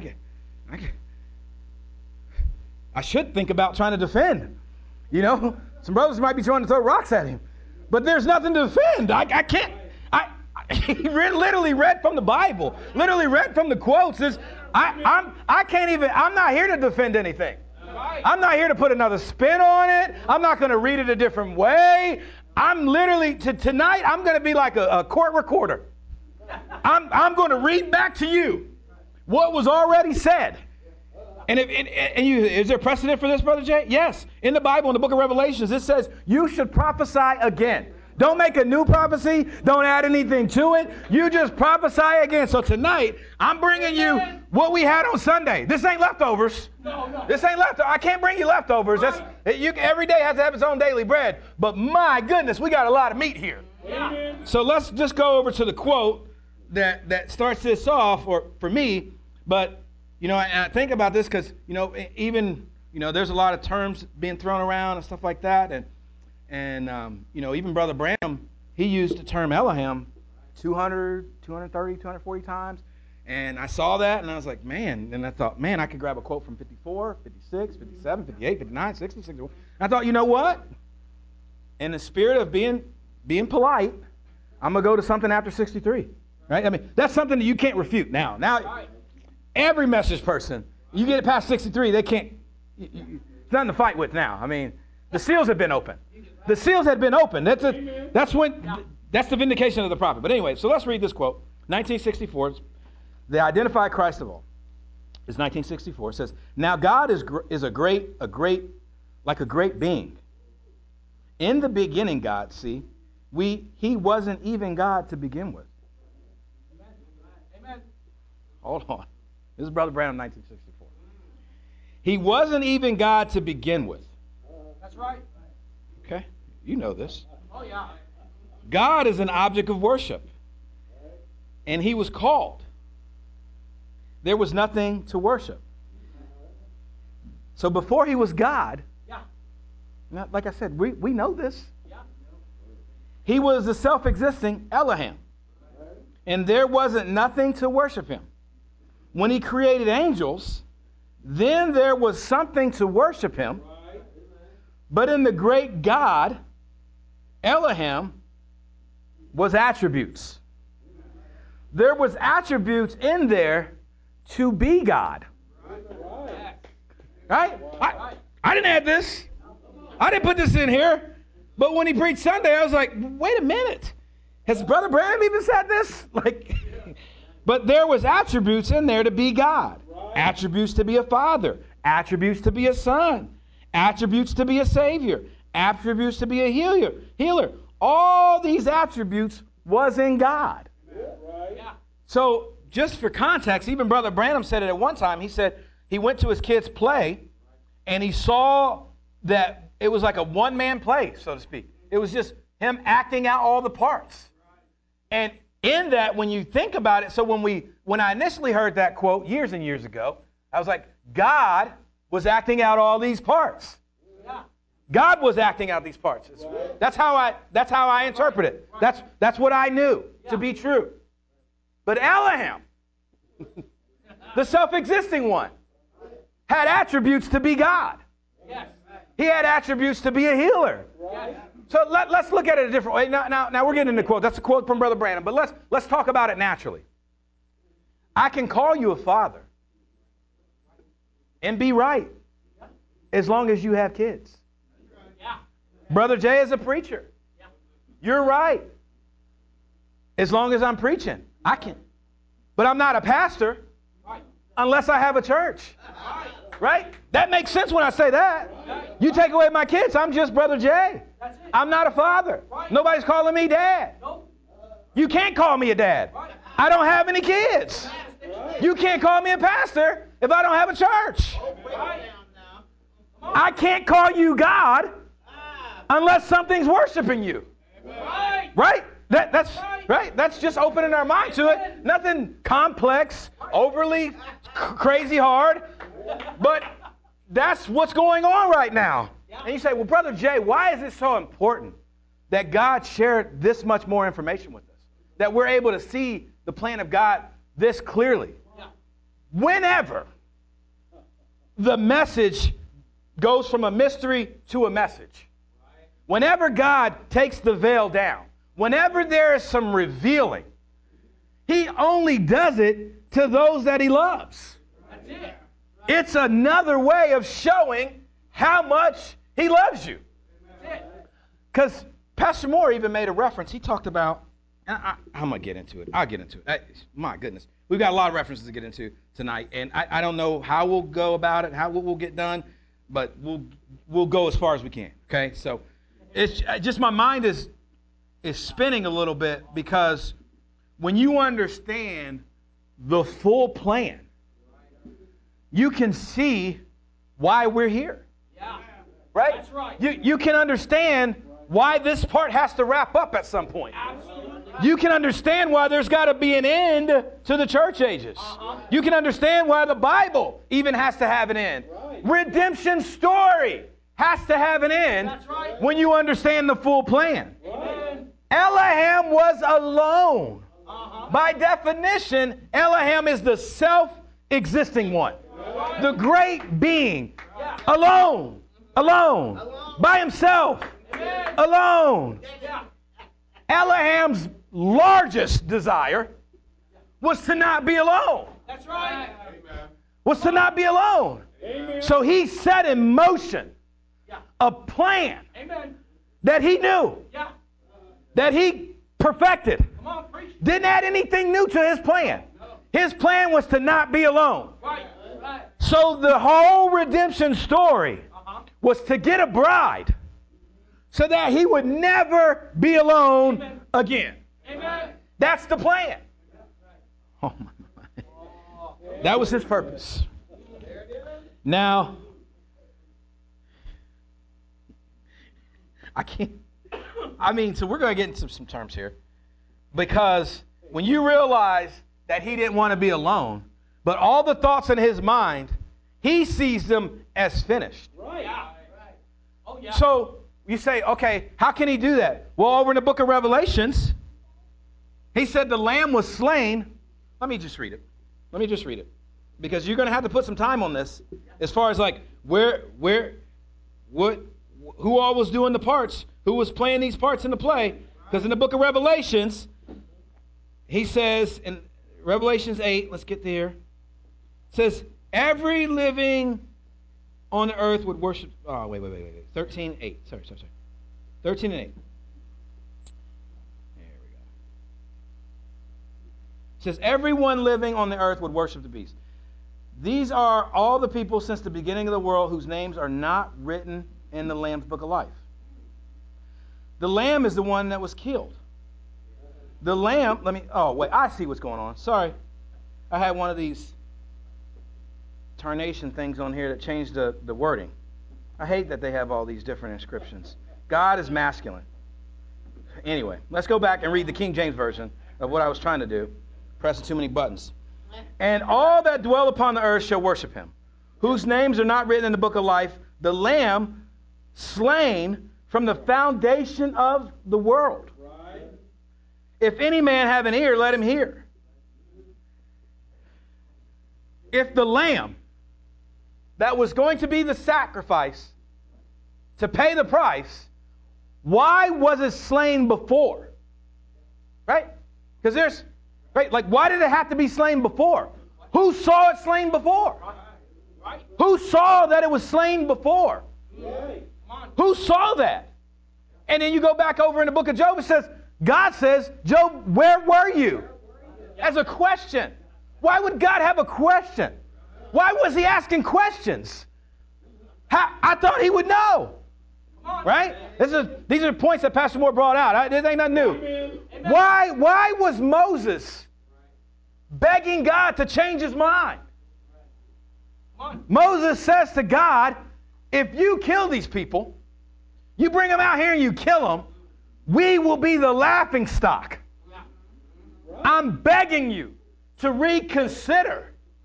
I should think about trying to defend. Some brothers might be trying to throw rocks at him. But there's nothing to defend. I can't. He literally read from the Bible. Literally read from the quotes. I can't even, I'm not here to defend anything. I'm not here to put another spin on it. I'm not going to read it a different way. I'm literally, tonight, I'm going to be like a court recorder. I'm going to read back to you what was already said. And is there precedent for this, Brother Jay? Yes. In the Bible, in the book of Revelations, it says you should prophesy again. Don't make a new prophecy. Don't add anything to it. You just prophesy again. So tonight, I'm bringing you what we had on Sunday. This ain't leftovers. No. This ain't leftovers. I can't bring you leftovers. Every day has to have its own daily bread. But my goodness, we got a lot of meat here. Yeah. So let's just go over to the quote that starts this off, or for me. But, I think about this because, even, there's a lot of terms being thrown around and stuff like that. And even Brother Branham, he used the term Elohim 200, 230, 240 times. And I saw that, and I was like, man. And I thought, man, I could grab a quote from 54, 56, 57, 58, 59, 60, 61. And I thought, you know what? In the spirit of being polite, I'm going to go to something after 63. Right? That's something that you can't refute now. Now, every message person, you get it past 63, they can't, it's nothing to fight with now. The seals have been opened. The seals had been opened. That's the vindication of the prophet. But anyway, so let's read this quote. 1964. the identified Christ of all is 1964. It says, now God is a great being. In the beginning, God, see, he wasn't even God to begin with. Amen. Hold on. This is Brother Branham, 1964. He wasn't even God to begin with. That's right. Okay? You know this. Oh, yeah. God is an object of worship. And he was called. There was nothing to worship. So before he was God, like I said, we know this. He was the self-existing Elohim. And there wasn't nothing to worship him. When he created angels, then there was something to worship him. But in the great God, Elohim, was attributes. There was attributes in there to be God. Right? I didn't add this. I didn't put this in here. But when he preached Sunday, I was like, wait a minute. Has Brother Branham even said this? But there was attributes in there to be God. Attributes to be a father. Attributes to be a son. Attributes to be a savior. Attributes to be a healer. All these attributes was in God. So just for context, even Brother Branham said it at one time. He said he went to his kids' play and he saw that it was like a one-man play, so to speak. It was just him acting out all the parts. And in that, when you think about it, so when I initially heard that quote years and years ago, I was like, God was acting out all these parts. God was acting out these parts. That's how I interpret it. That's what I knew to be true. But Elohim, the self-existing one, had attributes to be God. He had attributes to be a healer. So let's look at it a different way. Now we're getting into quote. That's a quote from Brother Branham. But let's talk about it naturally. I can call you a father and be right as long as you have kids. Brother Jay is a preacher. You're right. As long as I'm preaching, I can. But I'm not a pastor unless I have a church. Right? That makes sense when I say that. You take away my kids, I'm just Brother Jay. I'm not a father. Nobody's calling me dad. You can't call me a dad. I don't have any kids. You can't call me a pastor if I don't have a church. I can't call you God unless something's worshiping you. Right? That's right. That's just opening our mind to it. Nothing complex, overly crazy hard. But that's what's going on right now. And you say, well, Brother Jay, why is it so important that God shared this much more information with us? That we're able to see the plan of God this clearly. Whenever the message goes from a mystery to a message, whenever God takes the veil down, whenever there is some revealing, he only does it to those that he loves. That's it. It's another way of showing how much he loves you. Because Pastor Moore even made a reference. He talked about, I'm going to get into it. I'll get into it. My goodness. We've got a lot of references to get into tonight. And I don't know how we'll go about it, how we'll get done, but we'll go as far as we can. Okay? So it's just my mind is spinning a little bit because when you understand the full plan, you can see why we're here. Yeah. Right? That's right. You can understand why this part has to wrap up at some point. Absolutely. You can understand why there's got to be an end to the church ages. You can understand why the Bible even has to have an end. Right. Redemption story has to have an end. That's right. When you understand the full plan. Right. Elohim was alone. By definition, Elohim is the self-existing one. The great being. Alone. By himself. Alone. Elohim's largest desire was to not be alone. That's right. Was to not be alone. So he set in motion a plan that he knew. That he perfected. Didn't add anything new to his plan. His plan was to not be alone. So the whole redemption story was to get a bride so that he would never be alone again. That's the plan. Oh my. That was his purpose. Now, so we're going to get into some terms here. Because when you realize that he didn't want to be alone, but all the thoughts in his mind, he sees them as finished. Right. Oh, yeah. So you say, okay, how can he do that? Well, over in the book of Revelations, he said the lamb was slain. Let me just read it. Because you're going to have to put some time on this as far as like who all was doing the parts, who was playing these parts in the play. Because in the book of Revelations, he says in Revelations 8, let's get there. It says, every living on the earth would worship. Oh, wait. 13:8. Sorry. 13 and 8. There we go. It says, everyone living on the earth would worship the beast. These are all the people since the beginning of the world whose names are not written in the Lamb's book of life. The Lamb is the one that was killed. The Lamb, I see what's going on. Sorry. I had one of these tarnation things on here that changed the wording. I hate that they have all these different inscriptions. God is masculine. Anyway, let's go back and read the King James Version of what I was trying to do. Pressing too many buttons. And all that dwell upon the earth shall worship him, whose names are not written in the book of life, the Lamb slain from the foundation of the world. Right. If any man have an ear, let him hear. If the Lamb that was going to be the sacrifice to pay the price, why was it slain before? Right? Because why did it have to be slain before? Who saw it slain before? Right. Who saw that it was slain before? Right. Who saw that? And then you go back over in the book of Job, it says, God says, Job, where were you? As a question. Why would God have a question? Why was he asking questions? I thought he would know. Right? These are points that Pastor Moore brought out. This ain't nothing new. Why was Moses begging God to change his mind? Moses says to God, if you kill these people, you bring them out here and you kill them, we will be the laughing stock. I'm begging you to reconsider.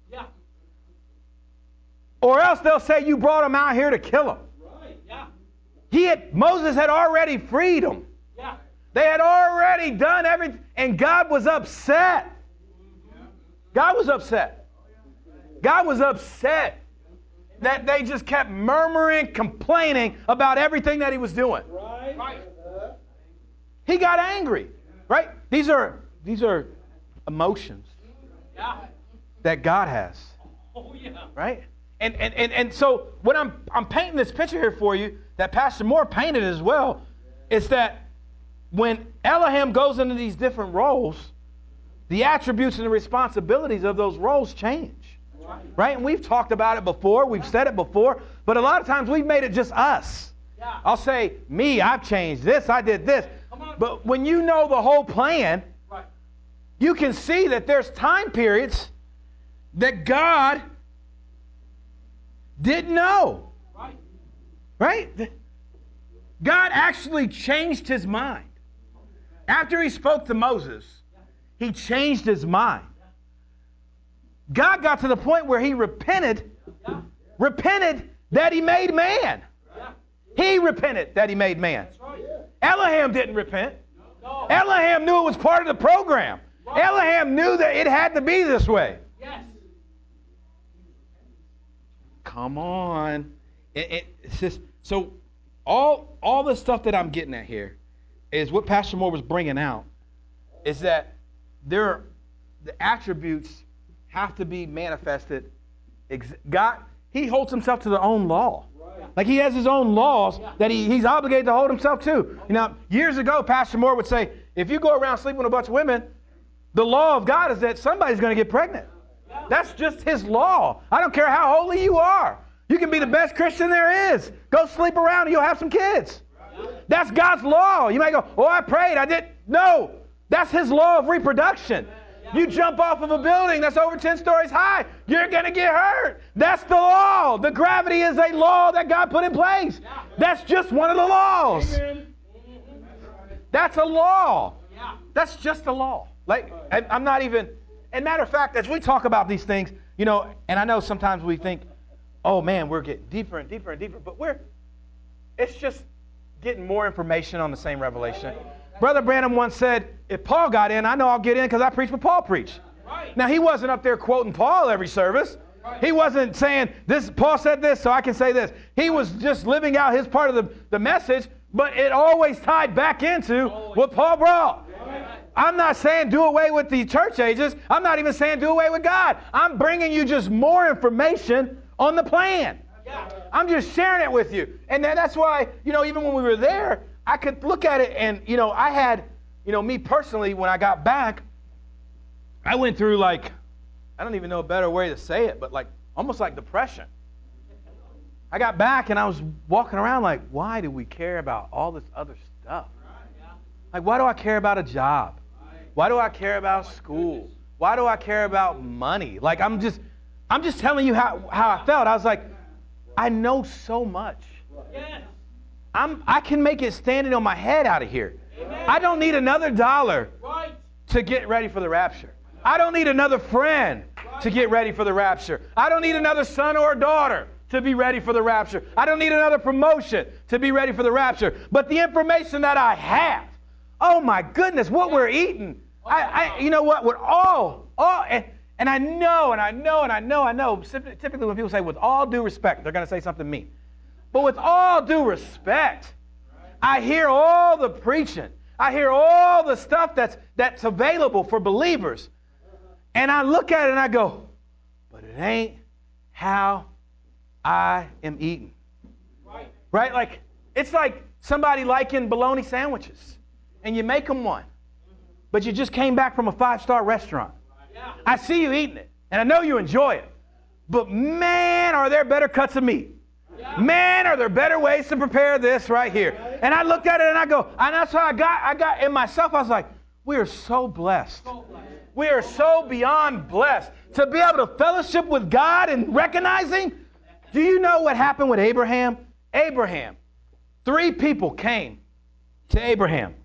Or else they'll say you brought them out here to kill them. Moses had already freed them. They had already done everything, and God was upset. God was upset. God was upset that they just kept murmuring, complaining about everything that he was doing. Right. He got angry. Right? These are emotions that God has. Right? And so what I'm painting this picture here for you that Pastor Moore painted as well is that when Elohim goes into these different roles, the attributes and the responsibilities of those roles change. Right? And we've talked about it before. We've said it before. But a lot of times we've made it just us. I'll say, me, I've changed this. I did this. But when you know the whole plan, you can see that there's time periods that God didn't know. Right? God actually changed his mind. After he spoke to Moses, he changed his mind. God got to the point where he repented that he made man. He repented that he made man. Elohim didn't repent. Elohim knew it was part of the program. Elohim knew that it had to be this way. Come on. It's just, so all the stuff that I'm getting at here is what Pastor Moore was bringing out is that the attributes have to be manifested. God, he holds himself to the own law. Like he has his own laws that he's obligated to hold himself to. Years ago, Pastor Moore would say, if you go around sleeping with a bunch of women, The law of God is that somebody's going to get pregnant. That's just his law. I don't care how holy you are. You can be the best Christian there is. Go sleep around and you'll have some kids. That's God's law. You might go, oh, I prayed, I did. No, that's his law of reproduction. You jump off of a building that's over 10 stories high, you're going to get hurt. That's the law. The gravity is a law that God put in place. That's just one of the laws. That's a law. That's just a law. Like, I'm not even, and matter of fact, as we talk about these things, you know, and I know sometimes we think, oh man, we're getting deeper and deeper and deeper, but it's just getting more information on the same revelation. Brother Branham once said, if Paul got in, I know I'll get in because I preach what Paul preached. Now, he wasn't up there quoting Paul every service. He wasn't saying, this. Paul said this, so I can say this. He was just living out his part of the message, but it always tied back into what Paul brought. I'm not saying do away with the church ages. I'm not even saying do away with God. I'm bringing you just more information on the plan. I'm just sharing it with you. And that's why, you know, even when we were there, I could look at it and, you know, I had, you know, me personally, when I got back, I went through like, I don't even know a better way to say it, but like almost like depression. I got back and I was walking around like, why do we care about all this other stuff? Like, why do I care about a job? Why do I care about school? Why do I care about money? Like, I'm just telling you how I felt. I was like, I know so much. I can make it standing on my head out of here. I don't need another dollar to get ready for the rapture. I don't need another friend to get ready for the rapture. I don't need another son or daughter to be ready for the rapture. I don't need another promotion to be ready for the rapture. But the information that I have, oh my goodness, what we're eating. You know what? With all, and I know. Typically when people say with all due respect, they're going to say something mean. But with all due respect, I hear all the preaching. I hear all the stuff that's available for believers. And I look at it and I go, but it ain't how I am eating. Right? Like, it's like somebody liking bologna sandwiches. And you make them one. But you just came back from a 5-star restaurant. I see you eating it. And I know you enjoy it. But man, are there better cuts of meat. Man, are there better ways to prepare this right here. And I looked at it and I go, and that's how I got in myself. I was like, we are so blessed. We are so beyond blessed to be able to fellowship with God and recognizing. Do you know what happened with Abraham? Abraham. 3 people came to Abraham.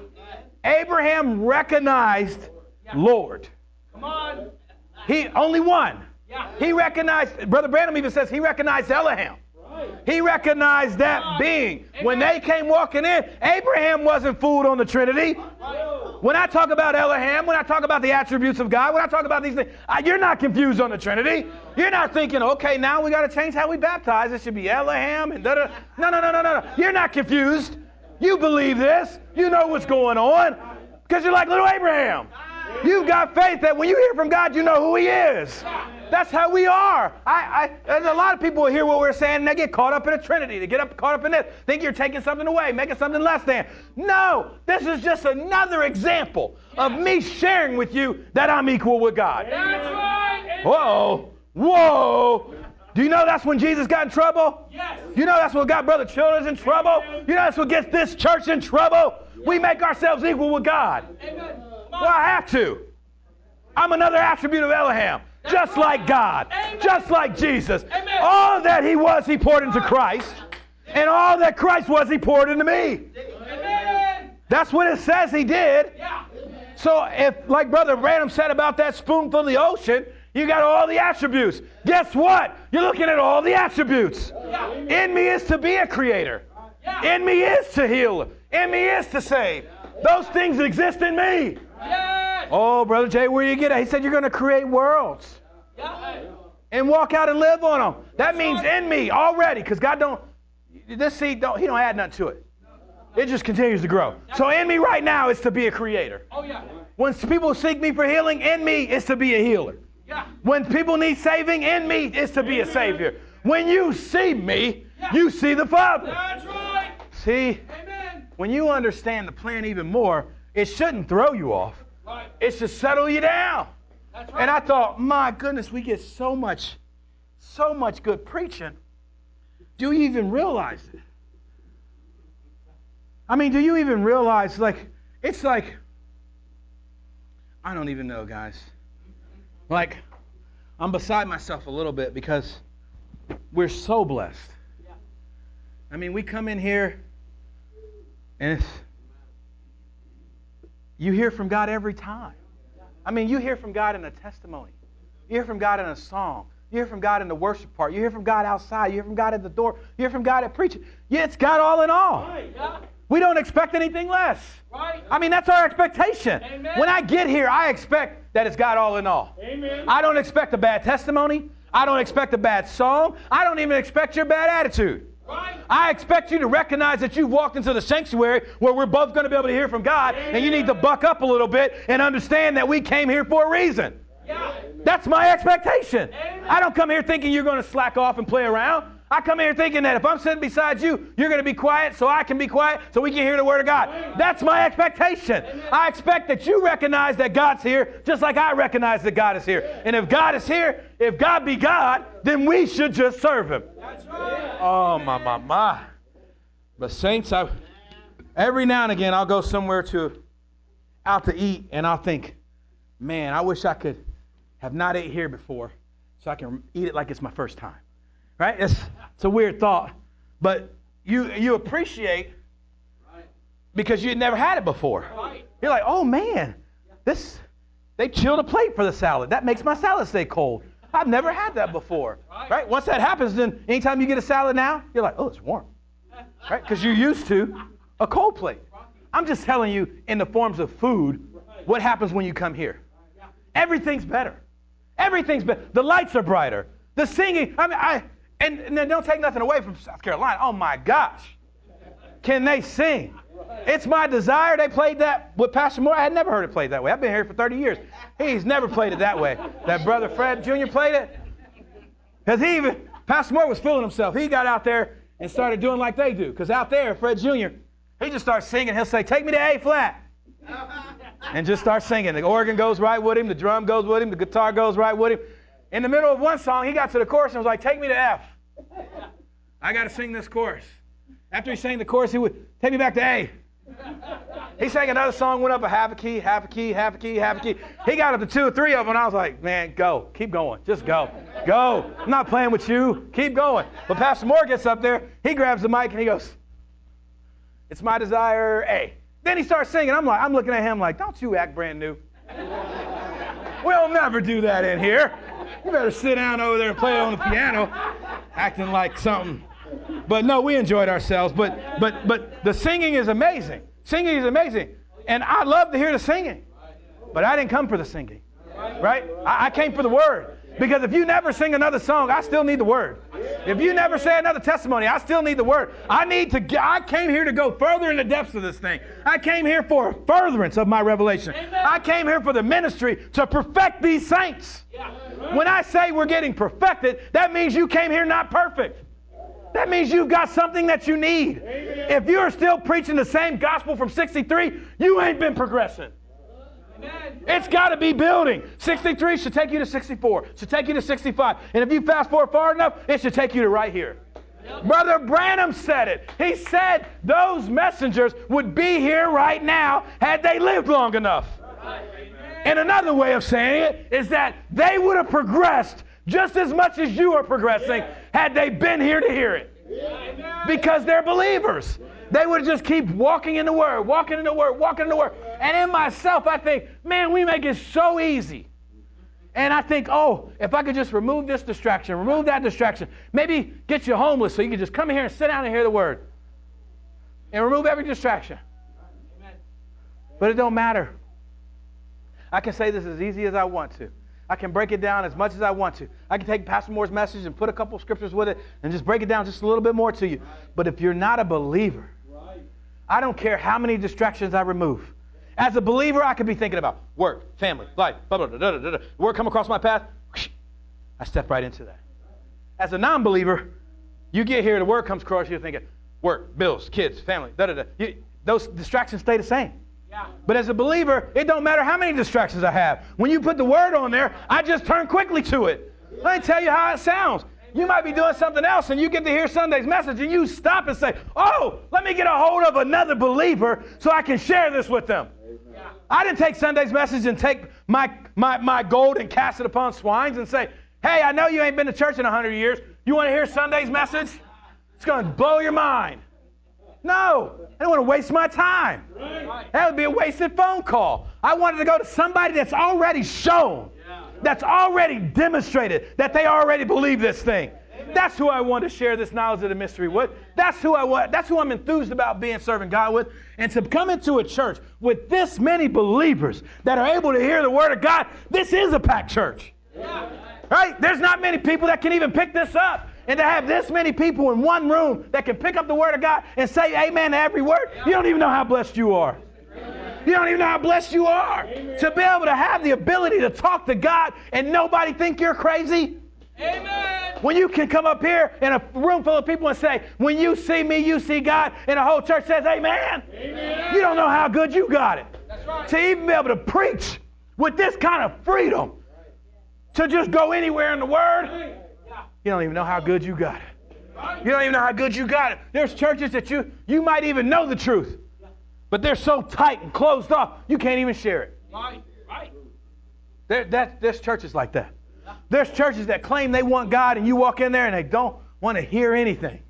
Abraham recognized Lord. Come on. He only one. He recognized, Brother Branham even says he recognized Elohim. He recognized that being. When they came walking in, Abraham wasn't fooled on the Trinity. When I talk about Elohim, when I talk about the attributes of God, when I talk about these things, you're not confused on the Trinity. You're not thinking, okay, now we got to change how we baptize. It should be Elohim and da-da. No. You're not confused. You believe this. You know what's going on. Because you're like little Abraham. You've got faith that when you hear from God, you know who He is. That's how we are. There's a lot of people who hear what we're saying and they get caught up in a Trinity. They get caught up in this. Think you're taking something away, making something less than. No, this is just another example of me sharing with you that I'm equal with God. That's right. Whoa. Do you know that's when Jesus got in trouble? Yes. You know that's what got Brother Childers in trouble? You know that's what gets this church in trouble? We make ourselves equal with God. Amen. Well, I have to. I'm another attribute of Elohim. Just like God. Amen. Just like Jesus. Amen. All that He was, He poured into Christ. And all that Christ was, He poured into me. Amen. That's what it says He did. Yeah. So if, like Brother Branham said about that spoonful of the ocean, you got all the attributes. Guess what? You're looking at all the attributes. Yeah. In me is to be a creator. Yeah. In me is to heal. In me is to save. Those things exist in me. Yes. Oh, Brother Jay, where you get it? He said you're going to create worlds. Yeah. And walk out and live on them. That means in me already, because God this seed He don't add nothing to it. It just continues to grow. So in me right now is to be a creator. Oh, yeah. When people seek me for healing, in me is to be a healer. Yeah. When people need saving, in me is to be a savior. When you see me, you see the Father. That's right. See, amen. When you understand the plan even more, it shouldn't throw you off. Right. It's to settle you down. That's right. And I thought, my goodness, we get so much good preaching. Do you even realize it? I mean, do you even realize, it's like, I don't even know, guys. Like, I'm beside myself a little bit because we're so blessed. I mean, we come in here and you hear from God every time. I mean, you hear from God in a testimony. You hear from God in a song. You hear from God in the worship part. You hear from God outside. You hear from God at the door. You hear from God at preaching. Yeah, it's God all in all. Right. We don't expect anything less. Right. I mean, that's our expectation. Amen. When I get here, I expect that it's God all in all. Amen. I don't expect a bad testimony. I don't expect a bad song. I don't even expect your bad attitude. Right. I expect you to recognize that you've walked into the sanctuary where we're both going to be able to hear from God, Amen. And you need to buck up a little bit and understand that we came here for a reason. Yeah. That's my expectation. Amen. I don't come here thinking you're going to slack off and play around. I come here thinking that if I'm sitting beside you, you're going to be quiet so I can be quiet so we can hear the Word of God. Amen. That's my expectation. Amen. I expect that you recognize that God's here just like I recognize that God is here. And if God is here, if God be God, then we should just serve Him. That's right. Oh, my. But saints, every now and again I'll go somewhere out to eat and I'll think, man, I wish I could have not ate here before so I can eat it like it's my first time. Right? It's a weird thought. But you appreciate because you had never had it before. You're like, oh man, they chilled a plate for the salad. That makes my salad stay cold. I've never had that before. Right? Once that happens, then anytime you get a salad now, you're like, oh, it's warm. Right? Because you're used to a cold plate. I'm just telling you in the forms of food what happens when you come here. Everything's better. Everything's better. The lights are brighter. The singing, and don't take nothing away from South Carolina. Oh, my gosh. Can they sing? It's my desire. They played that with Pastor Moore. I had never heard it played that way. I've been here for 30 years. He's never played it that way. That brother Fred Jr. played it. Because Pastor Moore was feeling himself. He got out there and started doing like they do. Because out there, Fred Jr., he just starts singing. He'll say, take me to A flat. And just start singing. The organ goes right with him. The drum goes with him. The guitar goes right with him. In the middle of one song, he got to the chorus and was like, take me to F. I got to sing this chorus. After he sang the chorus, he would take me back to A. He sang another song, went up a half a key, half a key, half a key, half a key. He got up to 2 or 3 of them, and I was like, man, go. Keep going. Just go. Go. I'm not playing with you. Keep going. But Pastor Moore gets up there. He grabs the mic, and he goes, it's my desire, A. Then he starts singing. I'm looking at him like, don't you act brand new. We'll never do that in here. You better sit down over there and play it on the piano, acting like something. But no, we enjoyed ourselves. But the singing is amazing. Singing is amazing. And I love to hear the singing. But I didn't come for the singing. Right? I came for the Word. Because if you never sing another song, I still need the Word. If you never say another testimony, I still need the Word. I came here to go further in the depths of this thing. I came here for a furtherance of my revelation. Amen. I came here for the ministry to perfect these saints. Yeah. When I say we're getting perfected, that means you came here not perfect. That means you've got something that you need. Amen. If you're still preaching the same gospel from 63, you ain't been progressing. It's got to be building. 63 should take you to 64. Should take you to 65. And if you fast forward far enough, it should take you to right here. Yep. Brother Branham said it. He said those messengers would be here right now had they lived long enough. Right. And another way of saying it is that they would have progressed just as much as you are progressing had they been here to hear it. Because they're believers. They would just keep walking in the Word, walking in the Word, walking in the Word. And in myself, I think, man, we make it so easy. And I think, oh, if I could just remove this distraction, remove that distraction, maybe get you homeless so you can just come here and sit down and hear the Word. And remove every distraction. But it don't matter. I can say this as easy as I want to. I can break it down as much as I want to. I can take Pastor Moore's message and put a couple scriptures with it and just break it down just a little bit more to you. But if you're not a believer, I don't care how many distractions I remove. As a believer, I could be thinking about work, family, life, blah, blah, blah, blah, blah, blah. Work come across my path, I step right into that. As a non-believer, you get here, the word comes across, you're thinking work, bills, kids, family, da, da, da. Those distractions stay the same. But as a believer, it don't matter how many distractions I have. When you put the word on there, I just turn quickly to it. Let me tell you how it sounds. You might be doing something else and you get to hear Sunday's message and you stop and say, oh, let me get a hold of another believer so I can share this with them. I didn't take Sunday's message and take my gold and cast it upon swines and say, hey, I know you ain't been to church in 100 years. You want to hear Sunday's message? It's going to blow your mind. No, I don't want to waste my time. That would be a wasted phone call. I wanted to go to somebody that's already shown, that's already demonstrated that they already believe this thing. That's who I want to share this knowledge of the mystery with. That's who I want. That's who I'm enthused about serving God with. And to come into a church with this many believers that are able to hear the word of God, this is a packed church. Right? There's not many people that can even pick this up. And to have this many people in one room that can pick up the word of God and say amen to every word, you don't even know how blessed you are. You don't even know how blessed you are. To be able to have the ability to talk to God and nobody think you're crazy. Amen. When you can come up here in a room full of people and say, when you see me, you see God, and the whole church says amen. Amen. You don't know how good you got it. That's right. To even be able to preach with this kind of freedom, to just go anywhere in the word, you don't even know how good you got it. You don't even know how good you got it. There's churches that you might even know the truth, but they're so tight and closed off, you can't even share it. There's churches like that. There's churches that claim they want God, and you walk in there and they don't want to hear anything.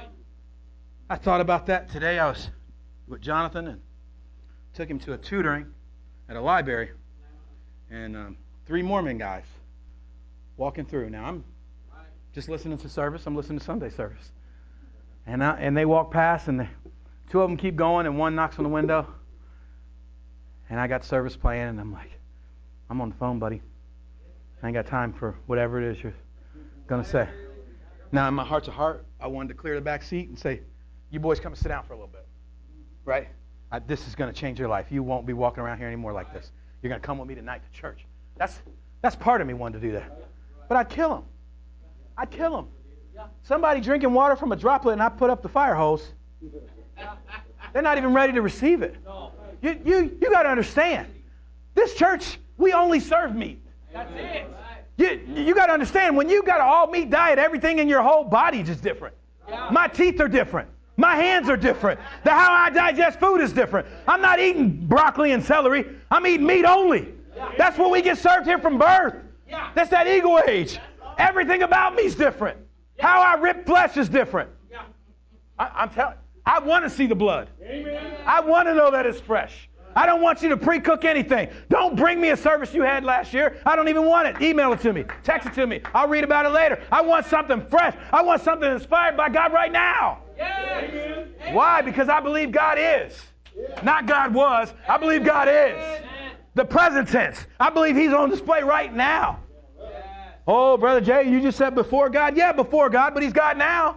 I thought about that today. I was with Jonathan and took him to a tutoring at a library, and 3 Mormon guys walking through. Now, I'm just listening to service. I'm listening to Sunday service. And they walk past, and 2 of them keep going, and 1 knocks on the window. And I got service playing, and I'm like, I'm on the phone, buddy. I ain't got time for whatever it is you're going to say. Now, in my heart to heart, I wanted to clear the back seat and say, you boys come and sit down for a little bit. Right? This is going to change your life. You won't be walking around here anymore like this. You're going to come with me tonight to church. That's part of me wanted to do that. But I'd kill them. I'd kill them. Somebody drinking water from a droplet and I put up the fire hose. They're not even ready to receive it. You got to understand. This church, we only serve meat. That's it. You got to understand, when you got an all-meat diet, everything in your whole body is just different. My teeth are different. My hands are different. How I digest food is different. I'm not eating broccoli and celery. I'm eating meat only. That's what we get served here from birth. That's that ego age. Everything about me is different. How I rip flesh is different. I'm telling you, I want to see the blood. I want to know that it's fresh. I don't want you to pre-cook anything. Don't bring me a service you had last year. I don't even want it. Email it to me. Text it to me. I'll read about it later. I want something fresh. I want something inspired by God right now. Yes. Why? Because I believe God is. Not God was. I believe God is. The present tense. I believe He's on display right now. Oh, Brother Jay, you just said before God? Yeah, before God, but He's God now.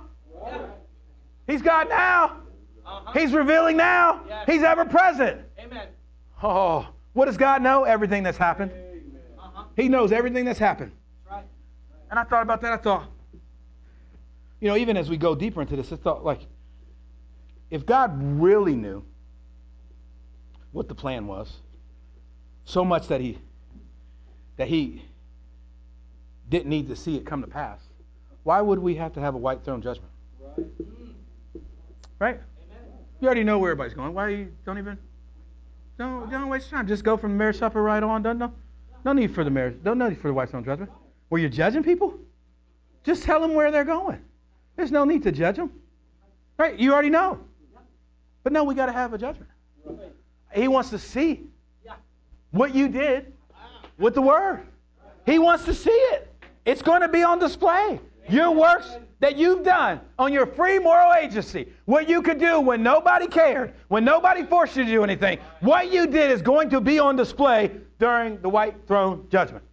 He's God now. He's revealing now. He's ever present. Amen. Oh, what does God know? Everything that's happened. He knows everything that's happened. Right. And I thought about that. I thought, even as we go deeper into this, I thought, like, if God really knew what the plan was, so much that he didn't need to see it come to pass, why would we have to have a white throne judgment? Right? You already know where everybody's going. Why don't waste your time. Just go from the marriage supper right on. No need for the marriage. No need for the white throne judgment. Were you judging people? Just tell them where they're going. There's no need to judge them. Right? You already know. But no, we got to have a judgment. He wants to see what you did with the word. He wants to see it. It's going to be on display. Your works that you've done on your free moral agency, what you could do when nobody cared, when nobody forced you to do anything, what you did is going to be on display during the white throne judgment.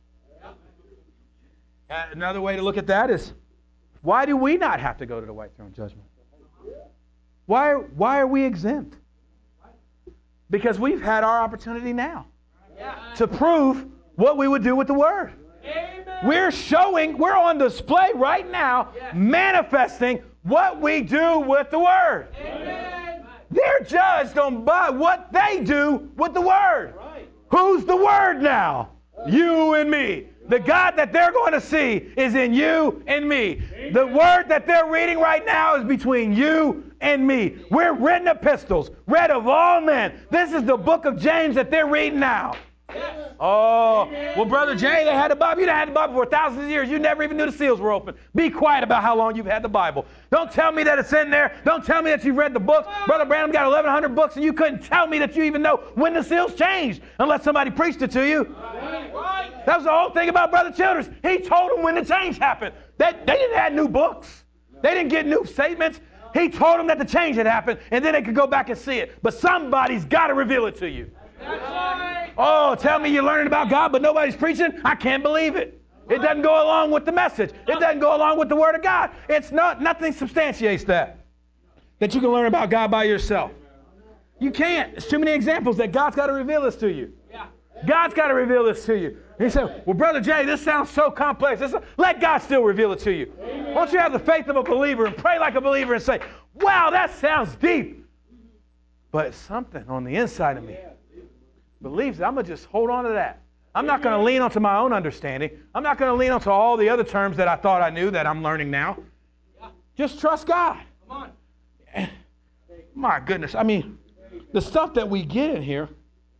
Another way to look at that is, why do we not have to go to the white throne judgment? Why are we exempt? Because we've had our opportunity now to prove what we would do with the word. We're on display right now, manifesting what we do with the word. Amen. They're judged on by what they do with the Word. Right. Who's the Word now? You and me. The God that they're going to see is in you and me. Amen. The Word that they're reading right now is between you and me. We're written epistles, read of all men. This is the book of James that they're reading now. Yes. Oh, well, Brother Jay, they had the Bible. You had the Bible for thousands of years. You never even knew the seals were open. Be quiet about how long you've had the Bible. Don't tell me that it's in there. Don't tell me that you've read the books. Brother Branham got 1,100 books, and you couldn't tell me that you even know when the seals changed unless somebody preached it to you. That was the whole thing about Brother Childress. He told them when the change happened. They didn't have new books. They didn't get new statements. He told them that the change had happened, and then they could go back and see it. But somebody's got to reveal it to you. Oh, tell me you're learning about God, but nobody's preaching? I can't believe it. It doesn't go along with the message. It doesn't go along with the Word of God. It's nothing substantiates that you can learn about God by yourself. You can't. There's too many examples that God's got to reveal this to you. God's got to reveal this to you. He said, well, Brother Jay, this sounds so complex. Let God still reveal it to you. Why don't you have the faith of a believer and pray like a believer and say, wow, that sounds deep. But it's something on the inside of me believes that I'm going to just hold on to that. I'm not going to lean onto my own understanding. I'm not going to lean onto all the other terms that I thought I knew that I'm learning now. Just trust God. Come on. My goodness. I mean, the stuff that we get in here,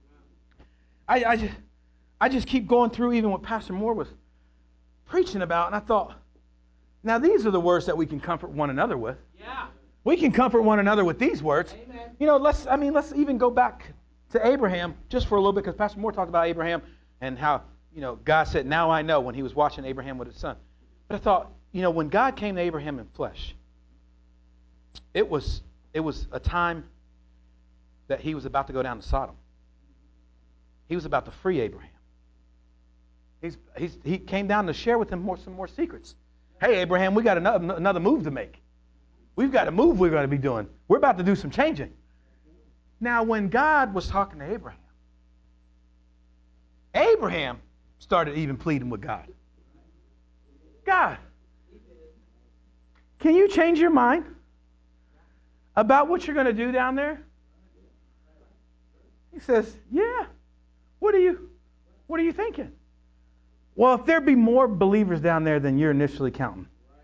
I just keep going through even what Pastor Moore was preaching about, and I thought, now these are the words that we can comfort one another with. Yeah. We can comfort one another with these words. Amen. You know, let's even go back to Abraham just for a little bit, because Pastor Moore talked about Abraham and how, you know, God said, now I know, when he was watching Abraham with his son. But I thought, you know, when God came to Abraham in flesh, it was a time that he was about to go down to Sodom. He was about to free Abraham. He came down to share with him some more secrets. Hey, Abraham, we got another move to make. We've got a move we're going to be doing. We're about to do some changing. Now, when God was talking to Abraham started even pleading with God. God, can you change your mind about what you're going to do down there? He says, yeah. What are you thinking? Well, if there be more believers down there than you're initially counting,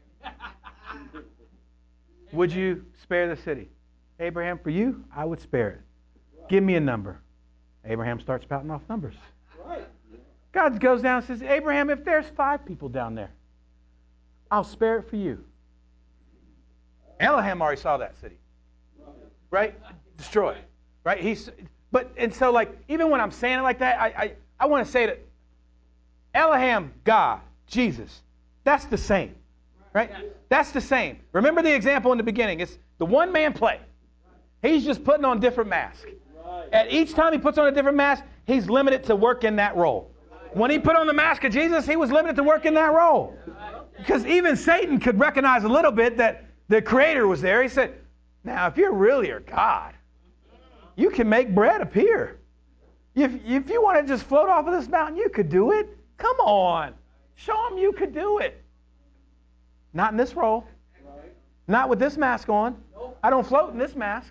would you spare the city? Abraham, for you, I would spare it. Give me a number. Abraham starts spouting off numbers. God goes down and says, Abraham, if there's 5 people down there, I'll spare it for you. Elohim already saw that city. Right? Destroyed. Right? So like, even when I'm saying it like that, I want to say that Elohim, God, Jesus, that's the same. Right? That's the same. Remember the example in the beginning. It's the one-man play. He's just putting on different masks. At each time he puts on a different mask, he's limited to work in that role. When he put on the mask of Jesus, he was limited to work in that role. Because even Satan could recognize a little bit that the Creator was there. He said, now, if you're really a God, you can make bread appear. If you want to just float off of this mountain, you could do it. Come on. Show him you could do it. Not in this role. Not with this mask on. I don't float in this mask.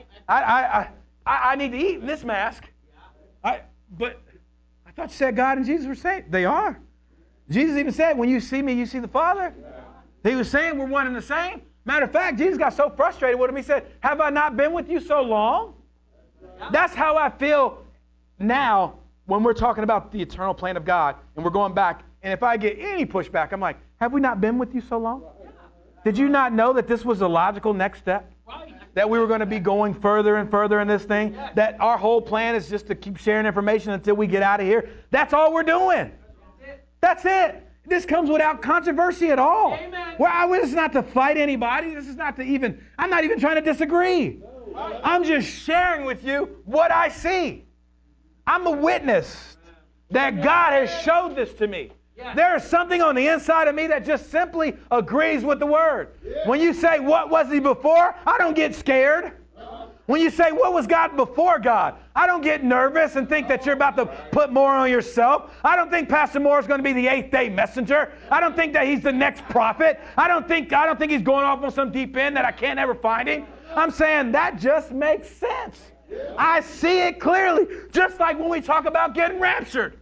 I need to eat in this mask. But I thought you said God and Jesus were saying they are. Jesus even said, when you see me, you see the Father. He was saying we're one and the same. Matter of fact, Jesus got so frustrated with him, he said, have I not been with you so long? That's how I feel now when we're talking about the eternal plan of God and we're going back. And if I get any pushback, I'm like, have we not been with you so long? Did you not know that this was a logical next step? That we were going to be going further and further in this thing? That our whole plan is just to keep sharing information until we get out of here? That's all we're doing. That's it. This comes without controversy at all. Amen. Well, this is not to fight anybody. This is not to even, I'm not even trying to disagree. I'm just sharing with you what I see. I'm a witness that God has showed this to me. There is something on the inside of me that just simply agrees with the Word. When you say, what was He before? I don't get scared. When you say, what was God before God? I don't get nervous and think that you're about to put more on yourself. I don't think Pastor Moore is going to be the 8th day messenger. I don't think that he's the next prophet. I don't think he's going off on some deep end that I can't ever find him. I'm saying that just makes sense. I see it clearly. Just like when we talk about getting raptured.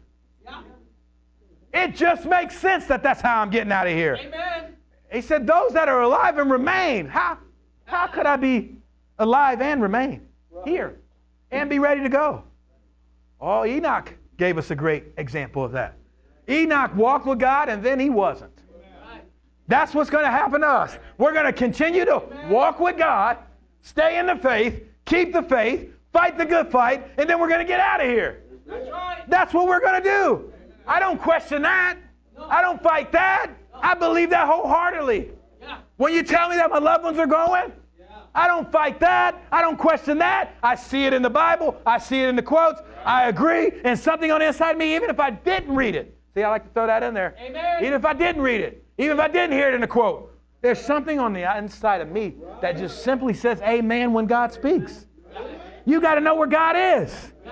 It just makes sense that that's how I'm getting out of here. Amen. He said, those that are alive and remain. How could I be alive and remain here and be ready to go? Oh, Enoch gave us a great example of that. Enoch walked with God and then he wasn't. That's what's going to happen to us. We're going to continue to walk with God, stay in the faith, keep the faith, fight the good fight, and then we're going to get out of here. That's right. That's what we're going to do. I don't question that. I don't fight that. I believe that wholeheartedly. When you tell me that my loved ones are going, I don't fight that. I don't question that. I see it in the Bible. I see it in the quotes. I agree. And something on the inside of me, even if I didn't read it. See, I like to throw that in there. Amen. Even if I didn't read it. Even if I didn't hear it in the quote. There's something on the inside of me that just simply says amen when God speaks. You got to know where God is.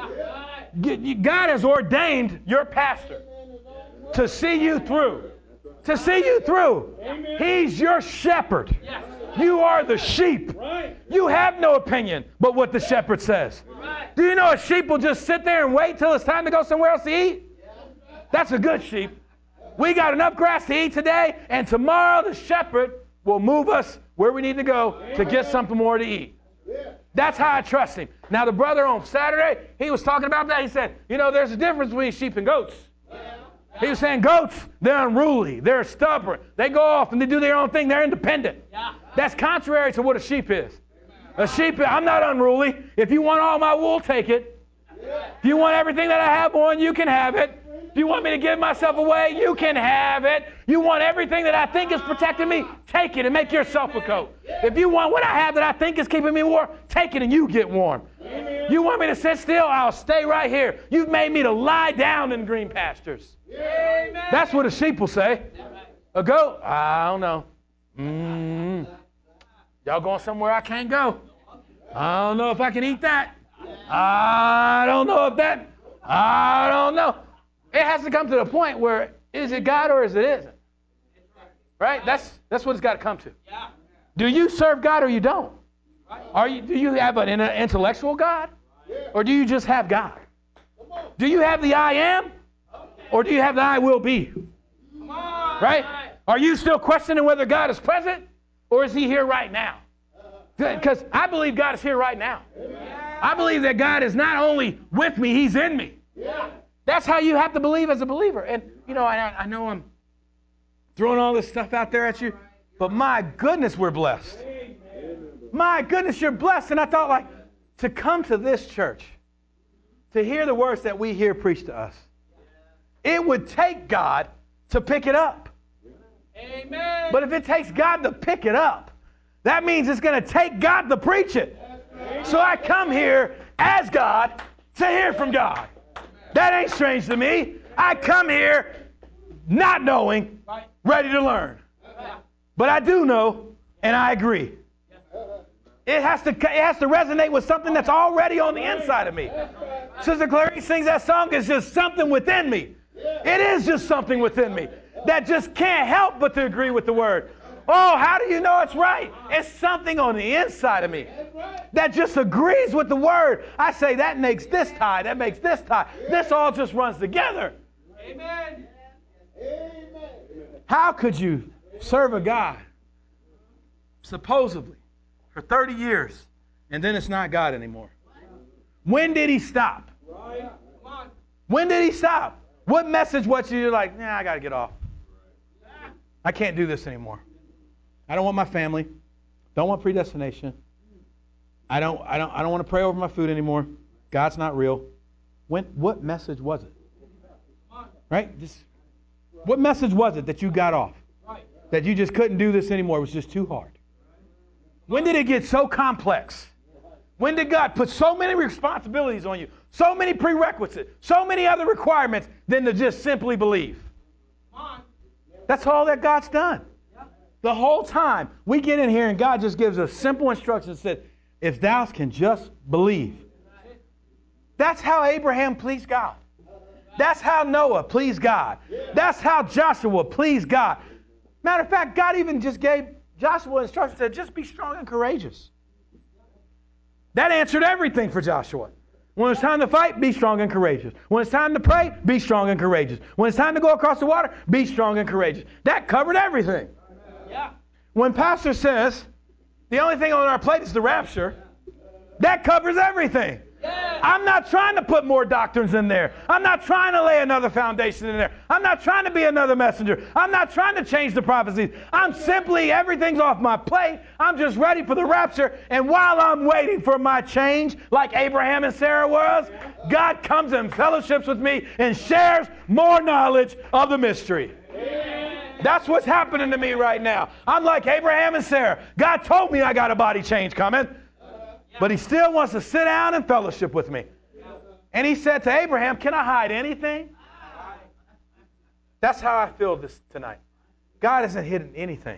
God has ordained your pastor to see you through. To see you through. He's your shepherd. You are the sheep. You have no opinion but what the shepherd says. Do you know a sheep will just sit there and wait till it's time to go somewhere else to eat? That's a good sheep. We got enough grass to eat today, and tomorrow the shepherd will move us where we need to go to get something more to eat. That's how I trust him. Now, the brother on Saturday, he was talking about that. He said, you know, there's a difference between sheep and goats. He was saying goats, they're unruly. They're stubborn. They go off and they do their own thing. They're independent. That's contrary to what a sheep is. A sheep, I'm not unruly. If you want all my wool, take it. If you want everything that I have on, you can have it. If you want me to give myself away, you can have it. You want everything that I think is protecting me, take it and make yourself a coat. If you want what I have that I think is keeping me warm, take it and you get warm. You want me to sit still? I'll stay right here. You've made me to lie down in green pastures. That's what a sheep will say. A goat, I don't know. Y'all going somewhere I can't go. I don't know if I can eat that. I don't know. It has to come to the point where is it God or is it isn't? Right? That's what it's got to come to. Do you serve God or you don't? Do you have an intellectual God or do you just have God? Do you have the I am or do you have the I will be? Right? Are you still questioning whether God is present or is he here right now? Because I believe God is here right now. I believe that God is not only with me, he's in me. That's how you have to believe as a believer. And, you know, I know I'm throwing all this stuff out there at you, but my goodness, we're blessed. My goodness, you're blessed. And I thought, like, to come to this church, to hear the words that we hear preached to us, it would take God to pick it up. Amen. But if it takes God to pick it up, that means it's going to take God to preach it. So I come here as God to hear from God. That ain't strange to me. I come here not knowing, ready to learn. But I do know, and I agree. It has to resonate with something that's already on the inside of me. Sister Clarice sings that song, it's just something within me. It is just something within me that just can't help but to agree with the word. Oh, how do you know it's right? It's something on the inside of me that just agrees with the word. I say that makes this tie, that makes this tie. This all just runs together. Amen. How could you serve a God supposedly for 30 years and then it's not God anymore? When did he stop? When did he stop? What message was you're like, nah, I got to get off. I can't do this anymore. I don't want my family. Don't want predestination. I don't want to pray over my food anymore. God's not real. What message was it? Right? What message was it that you got off? That you just couldn't do this anymore? It was just too hard. When did it get so complex? When did God put so many responsibilities on you? So many prerequisites, so many other requirements than to just simply believe? That's all that God's done. The whole time we get in here and God just gives us simple instructions that says, if thou can just believe. That's how Abraham pleased God. That's how Noah pleased God. That's how Joshua pleased God. Matter of fact, God even just gave Joshua instructions that just be strong and courageous. That answered everything for Joshua. When it's time to fight, be strong and courageous. When it's time to pray, be strong and courageous. When it's time to go across the water, be strong and courageous. That covered everything. Yeah. When pastor says, the only thing on our plate is the rapture, that covers everything. Yeah. I'm not trying to put more doctrines in there. I'm not trying to lay another foundation in there. I'm not trying to be another messenger. I'm not trying to change the prophecies. I'm simply, everything's off my plate. I'm just ready for the rapture. And while I'm waiting for my change, like Abraham and Sarah was, God comes and fellowships with me and shares more knowledge of the mystery. That's what's happening to me right now. I'm like Abraham and Sarah. God told me I got a body change coming. But he still wants to sit down and fellowship with me. And he said to Abraham, can I hide anything? That's how I feel this tonight. God hasn't hidden anything.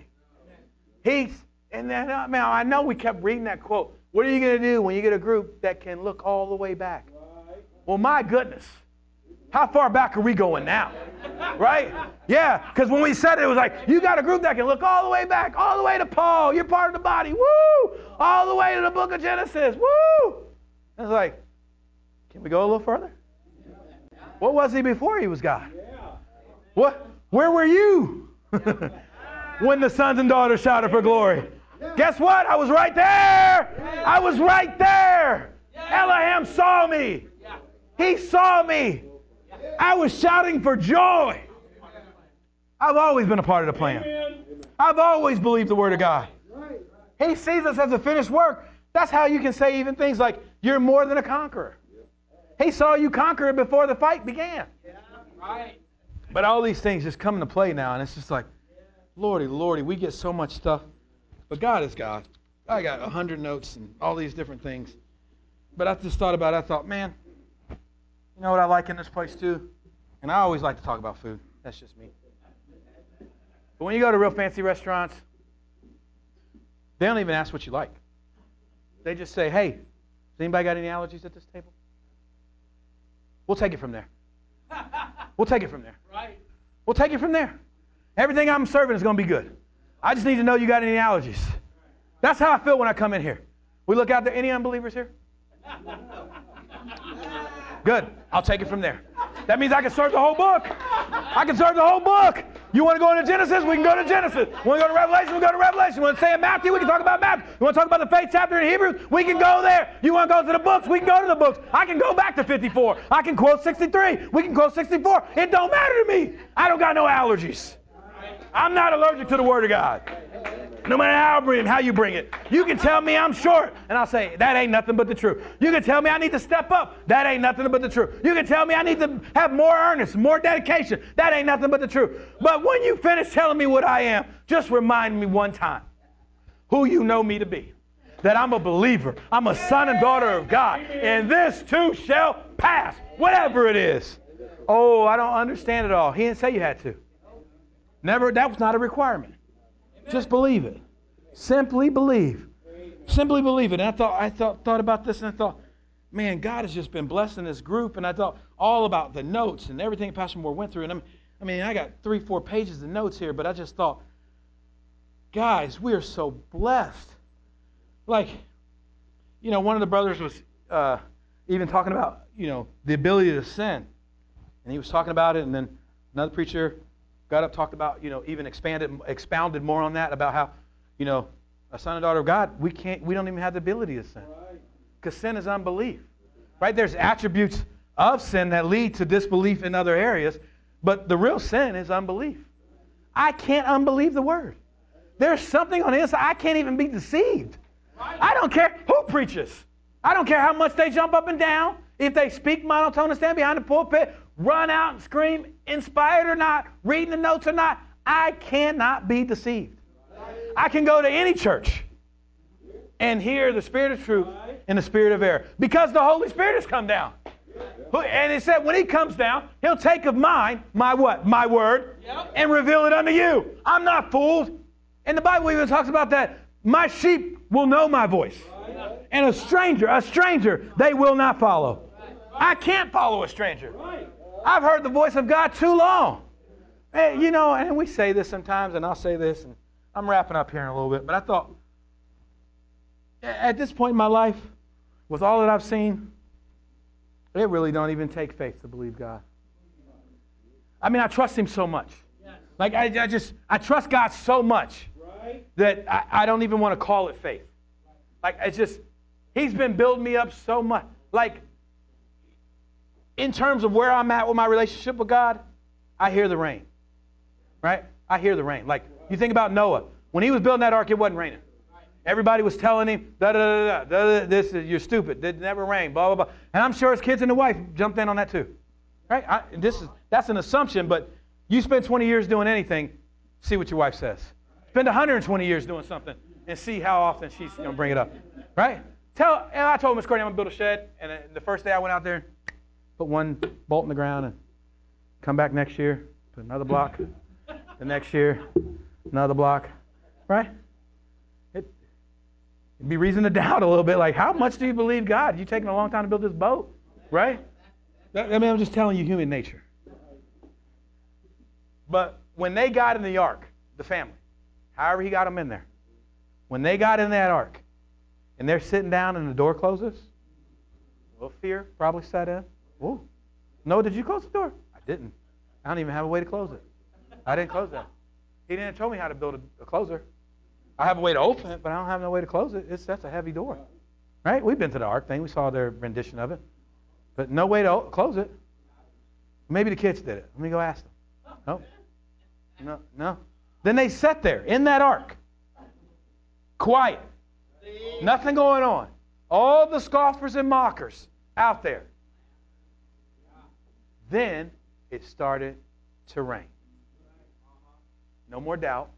I know we kept reading that quote. What are you going to do when you get a group that can look all the way back? Well, my goodness. How far back are we going now? Right? Yeah, because when we said it was like, you got a group that can look all the way back, all the way to Paul. You're part of the body. Woo! All the way to the book of Genesis. Woo! It's like, can we go a little further? What was he before he was God? What? Where were you when the sons and daughters shouted for glory? Guess what? I was right there. I was right there. Elohim saw me. He saw me. I was shouting for joy. I've always been a part of the plan. I've always believed the Word of God. He sees us as a finished work. That's how you can say even things like, you're more than a conqueror. He saw you conquer it before the fight began. But all these things just come into play now, and it's just like, Lordy, Lordy, we get so much stuff. But God is God. I got 100 notes and all these different things. But I just thought about it. I thought, man, you know what I like in this place too? And I always like to talk about food. That's just me. But when you go to real fancy restaurants, they don't even ask what you like. They just say, hey, has anybody got any allergies at this table? We'll take it from there. We'll take it from there. Right. We'll take it from there. Everything I'm serving is going to be good. I just need to know you got any allergies. That's how I feel when I come in here. We look out there. Any unbelievers here? Good. I'll take it from there. That means I can serve the whole book. I can serve the whole book. You want to go into Genesis? We can go to Genesis. You want to go to Revelation? We can go to Revelation. You want to say in Matthew? We can talk about Matthew. You want to talk about the faith chapter in Hebrews? We can go there. You want to go to the books? We can go to the books. I can go back to 54. I can quote 63. We can quote 64. It don't matter to me. I don't got no allergies. I'm not allergic to the Word of God. No matter how you bring it. You can tell me I'm short, and I'll say, that ain't nothing but the truth. You can tell me I need to step up. That ain't nothing but the truth. You can tell me I need to have more earnest, more dedication. That ain't nothing but the truth. But when you finish telling me what I am, just remind me one time who you know me to be. That I'm a believer. I'm a son and daughter of God. And this too shall pass, whatever it is. Oh, I don't understand it all. He didn't say you had to. Never. That was not a requirement. Just believe it. Simply believe. Simply believe it. And I thought about this, and I thought, man, God has just been blessing this group. And I thought all about the notes and everything Pastor Moore went through. And I got 3-4 pages of notes here, but I just thought, guys, we are so blessed. Like, one of the brothers was even talking about, the ability to sin. And he was talking about it, and then another preacher got up, talked about, even expounded more on that, about how, a son and daughter of God, we don't even have the ability to sin. Because sin is unbelief. Right? There's attributes of sin that lead to disbelief in other areas, but the real sin is unbelief. I can't unbelieve the Word. There's something on the inside. I can't even be deceived. I don't care who preaches. I don't care how much they jump up and down. If they speak monotone and stand behind the pulpit, run out and scream, inspired or not, reading the notes or not, I cannot be deceived. I can go to any church and hear the Spirit of truth and the Spirit of error, because the Holy Spirit has come down. And it said when He comes down, He'll take of mine, my what? My word, and reveal it unto you. I'm not fooled. And the Bible even talks about that. My sheep will know my voice. And a stranger, they will not follow. I can't follow a stranger. I've heard the voice of God too long. Hey, and we say this sometimes, and I'll say this, and I'm wrapping up here in a little bit, but I thought, at this point in my life, with all that I've seen, it really don't even take faith to believe God. I mean, I trust Him so much. Like, I trust God so much that I don't even want to call it faith. Like, it's just, He's been building me up so much. Like, in terms of where I'm at with my relationship with God, I hear the rain. Right? I hear the rain. Like, you think about Noah. When he was building that ark, it wasn't raining. Everybody was telling him, this is, you're stupid. It never rained, blah, blah, blah. And I'm sure his kids and the wife jumped in on that too. Right? That's an assumption, but you spend 20 years doing anything, see what your wife says. Spend 120 years doing something and see how often she's going to bring it up. Right? And I told Miss Courtney I'm going to build a shed, and the first day I went out there, put one bolt in the ground and come back next year, put another block. The next year, another block. Right? It'd be reason to doubt a little bit, like, how much do you believe God? You taking a long time to build this boat, right? I mean, I'm just telling you human nature. But when they got in the ark, the family, however he got them in there, when they got in that ark, and they're sitting down and the door closes, a little fear probably set in. Whoa. No, did you close the door? I didn't. I don't even have a way to close it. I didn't close that. He didn't tell me how to build a closer. I have a way to open it, but I don't have no way to close it. That's a heavy door. Right? We've been to the ark thing. We saw their rendition of it. But no way to close it. Maybe the kids did it. Let me go ask them. No. Then they sat there in that ark. Quiet. Nothing going on. All the scoffers and mockers out there. Then it started to rain. No more doubt.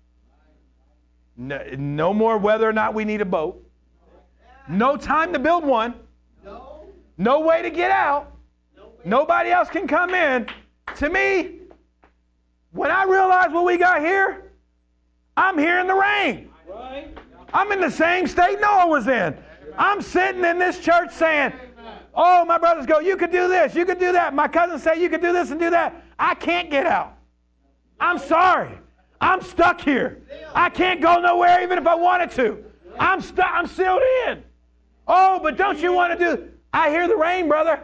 No more whether or not we need a boat. No time to build one. No way to get out. Nobody else can come in. To me, when I realize what we got here, I'm hearing the rain. I'm in the same state Noah was in. I'm sitting in this church saying, oh, my brothers go, you could do this, you could do that. My cousins say you could do this and do that. I can't get out. I'm sorry. I'm stuck here. I can't go nowhere even if I wanted to. I'm stuck. I'm sealed in. Oh, but don't you want to do? I hear the rain, brother.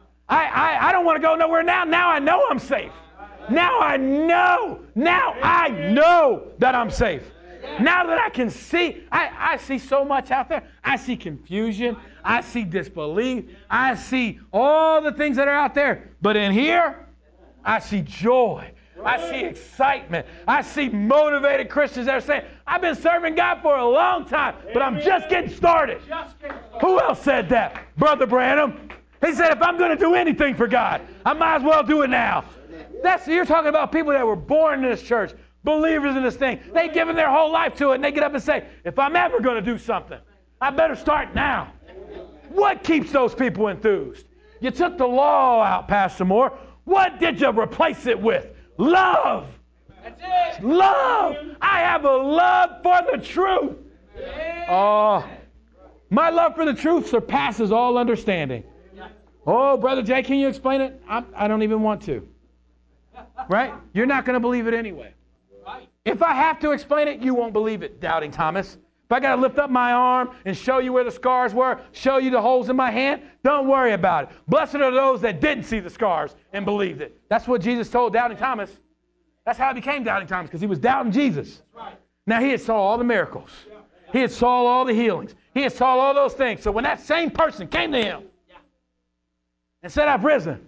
I don't want to go nowhere now. Now I know I'm safe. Now I know. Now I know that I'm safe. Now that I can see, I see so much out there. I see confusion. I see disbelief. I see all the things that are out there. But in here, I see joy. I see excitement. I see motivated Christians that are saying, I've been serving God for a long time, but I'm just getting started. Who else said that? Brother Branham. He said, if I'm going to do anything for God, I might as well do it now. You're talking about people that were born in this church, believers in this thing. They've given their whole life to it, and they get up and say, if I'm ever going to do something, I better start now. What keeps those people enthused? You took the law out, Pastor Moore. What did you replace it with? Love. That's it. Love. I have a love for the truth. Oh, my love for the truth surpasses all understanding. Oh, Brother Jay, can you explain it? I don't even want to. Right? You're not going to believe it anyway. If I have to explain it, you won't believe it, Doubting Thomas. If I got to lift up my arm and show you where the scars were, show you the holes in my hand, don't worry about it. Blessed are those that didn't see the scars and believed it. That's what Jesus told Doubting Thomas. That's how he became Doubting Thomas, because he was doubting Jesus. Now, he had saw all the miracles. He had saw all the healings. He had saw all those things. So when that same person came to him and said, I've risen,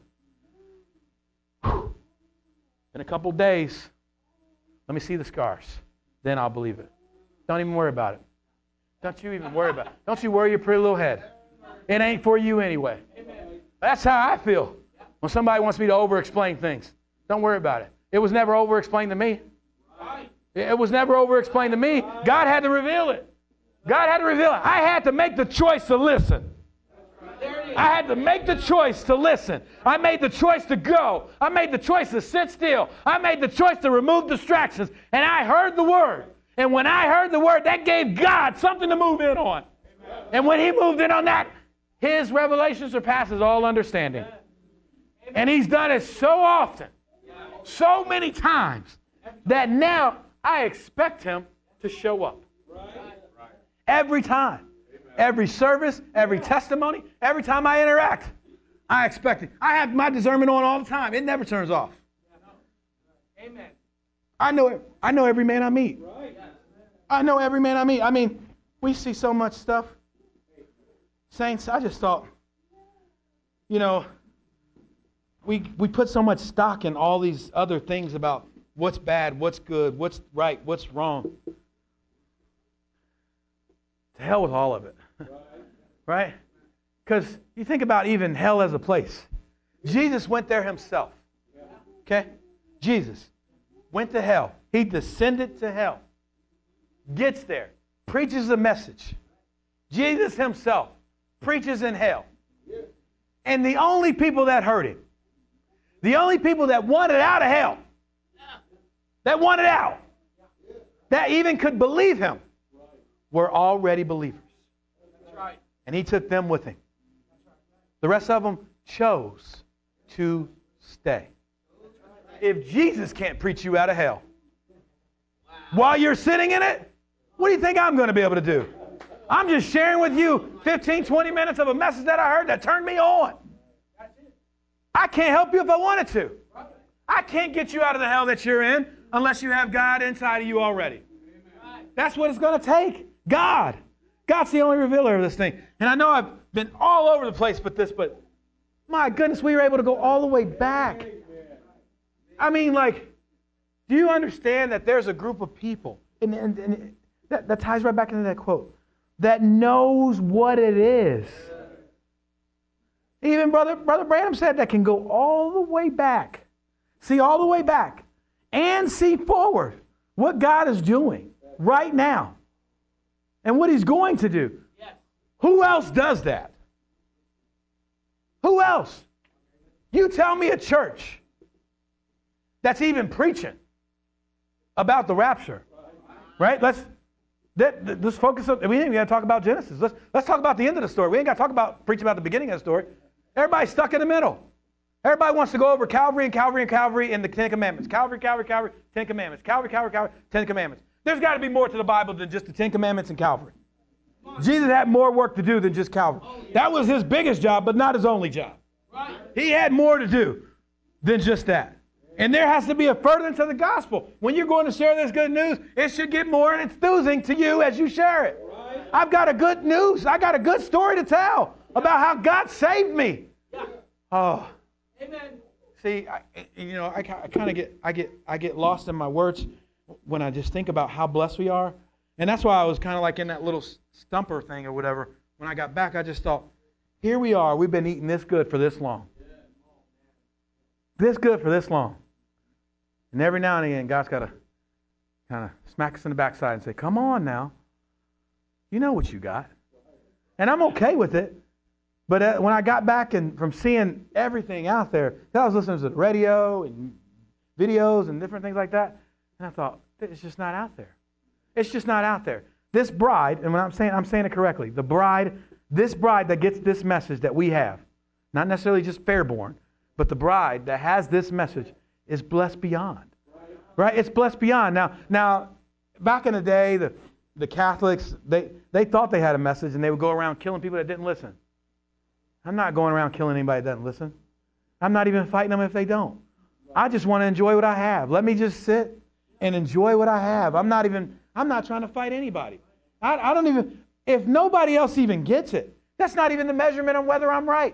in a couple days, let me see the scars. Then I'll believe it. Don't even worry about it. Don't you even worry about it. Don't you worry your pretty little head. It ain't for you anyway. That's how I feel when somebody wants me to over-explain things. Don't worry about it. It was never over-explained to me. It was never over-explained to me. God had to reveal it. God had to reveal it. I had to make the choice to listen. I had to make the choice to listen. I made the choice to go. I made the choice to sit still. I made the choice to remove distractions. And I heard the word. And when I heard the word, that gave God something to move in on. And when he moved in on that, his revelation surpasses all understanding. And he's done it so often, so many times, that now I expect him to show up. Every time. Every service, every testimony, every time I interact, I expect it. I have my discernment on all the time. It never turns off. Amen. I know every man I meet. I know every man I meet. I mean, we see so much stuff. Saints, I just thought, you know, we put so much stock in all these other things about what's bad, what's good, what's right, what's wrong. To hell with all of it. Right? Because you think about even hell as a place. Jesus went there himself. Okay? Jesus went to hell. He descended to hell. Gets there. Preaches a message. Jesus himself preaches in hell. And the only people that heard him, the only people that wanted out of hell, that wanted out, that even could believe him, were already believers. And he took them with him. The rest of them chose to stay. If Jesus can't preach you out of hell, while you're sitting in it, what do you think I'm going to be able to do? I'm just sharing with you 15, 20 minutes of a message that I heard that turned me on. I can't help you if I wanted to. I can't get you out of the hell that you're in unless you have God inside of you already. That's what it's going to take. God. God's the only revealer of this thing. And I know I've been all over the place with this, but my goodness, we were able to go all the way back. I mean, like, do you understand that there's a group of people, and that ties right back into that quote, that knows what it is. Even Brother Branham said that can go all the way back. See all the way back. And see forward what God is doing right now. And what he's going to do. Yes. Who else does that? Who else? You tell me a church that's even preaching about the rapture. Right? Let's focus on, we ain't got to talk about Genesis. Let's talk about the end of the story. We ain't got to preach about the beginning of the story. Everybody's stuck in the middle. Everybody wants to go over Calvary and Calvary and Calvary and the Ten Commandments. Calvary, Calvary, Calvary, Ten Commandments. Calvary, Calvary, Calvary, Ten Commandments. There's got to be more to the Bible than just the Ten Commandments and Calvary. Jesus had more work to do than just Calvary. That was his biggest job, but not his only job. He had more to do than just that. And there has to be a furtherance of the gospel. When you're going to share this good news, it should get more enthusing to you as you share it. I've got a good news. I got a good story to tell about how God saved me. Oh. Amen. See, I kind of get lost in my words when I just think about how blessed we are. And that's why I was kind of like in that little stumper thing or whatever. When I got back, I just thought, here we are. We've been eating this good for this long. This good for this long. And every now and again, God's got to kind of smack us in the backside and say, come on now. You know what you got. And I'm okay with it. But when I got back and from seeing everything out there, I was listening to the radio and videos and different things like that. And I thought, it's just not out there. It's just not out there. This bride, and when I'm saying it correctly, this bride that gets this message that we have, not necessarily just Fairborn, but the bride that has this message is blessed beyond. Right? It's blessed beyond. Now, back in the day, the Catholics, they thought they had a message and they would go around killing people that didn't listen. I'm not going around killing anybody that doesn't listen. I'm not even fighting them if they don't. I just want to enjoy what I have. Let me just sit and enjoy what I have. I'm not trying to fight anybody. I don't even, if nobody else even gets it, that's not even the measurement on whether I'm right.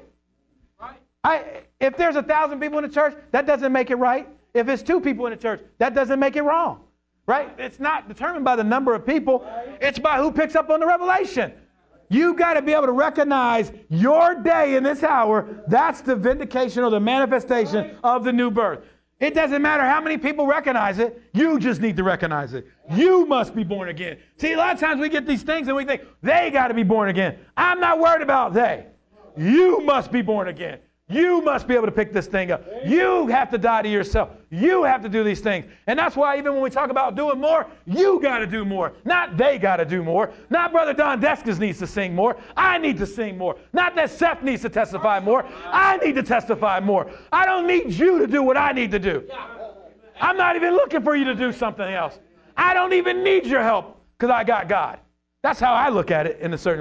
If there's 1,000 people in the church, that doesn't make it right. If it's 2 people in the church, that doesn't make it wrong. Right? It's not determined by the number of people. It's by who picks up on the revelation. You've got to be able to recognize your day in this hour. That's the vindication or the manifestation of the new birth. It doesn't matter how many people recognize it. You just need to recognize it. You must be born again. See, a lot of times we get these things and we think, they got to be born again. I'm not worried about they. You must be born again. You must be able to pick this thing up. You have to die to yourself. You have to do these things. And that's why even when we talk about doing more, you got to do more. Not they got to do more. Not Brother Don Deskins needs to sing more. I need to sing more. Not that Seth needs to testify more. I need to testify more. I don't need you to do what I need to do. I'm not even looking for you to do something else. I don't even need your help because I got God. That's how I look at it in a certain way.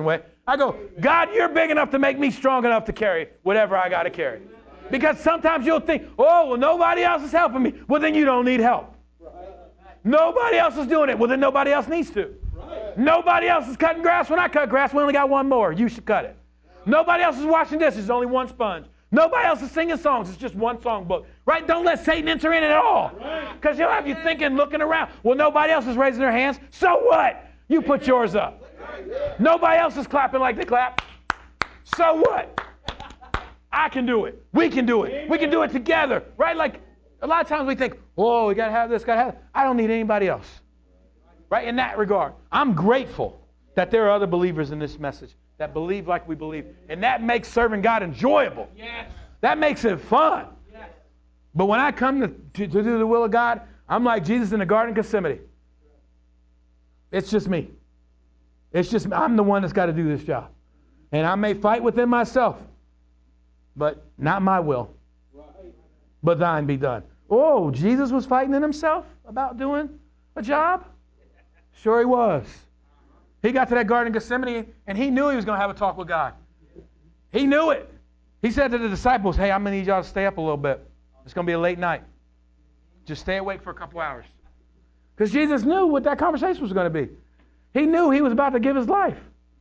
I go, God, you're big enough to make me strong enough to carry whatever I got to carry. Because sometimes you'll think, oh, well, nobody else is helping me. Well, then you don't need help. Nobody else is doing it. Well, then nobody else needs to. Nobody else is cutting grass. When I cut grass, we only got one mower. You should cut it. Nobody else is washing dishes. There's only one sponge. Nobody else is singing songs. It's just one songbook. Right? Don't let Satan enter in at all. Because he'll have you thinking, looking around. Well, nobody else is raising their hands. So what? You put yours up. Nobody else is clapping like they clap. So what? I can do it. We can do it. We can do it together. Right? Like a lot of times we think, whoa, we got to have this, got to have that. I don't need anybody else. Right? In that regard, I'm grateful that there are other believers in this message that believe like we believe. And that makes serving God enjoyable. Yes. That makes it fun. Yes. But when I come to do the will of God, I'm like Jesus in the Garden of Gethsemane. It's just me. I'm the one that's got to do this job. And I may fight within myself, but not my will, but thine be done. Oh, Jesus was fighting in himself about doing a job? Sure he was. He got to that Garden of Gethsemane, and he knew he was going to have a talk with God. He knew it. He said to the disciples, hey, I'm going to need y'all to stay up a little bit. It's going to be a late night. Just stay awake for a couple hours. Because Jesus knew what that conversation was going to be. He knew he was about to give his life.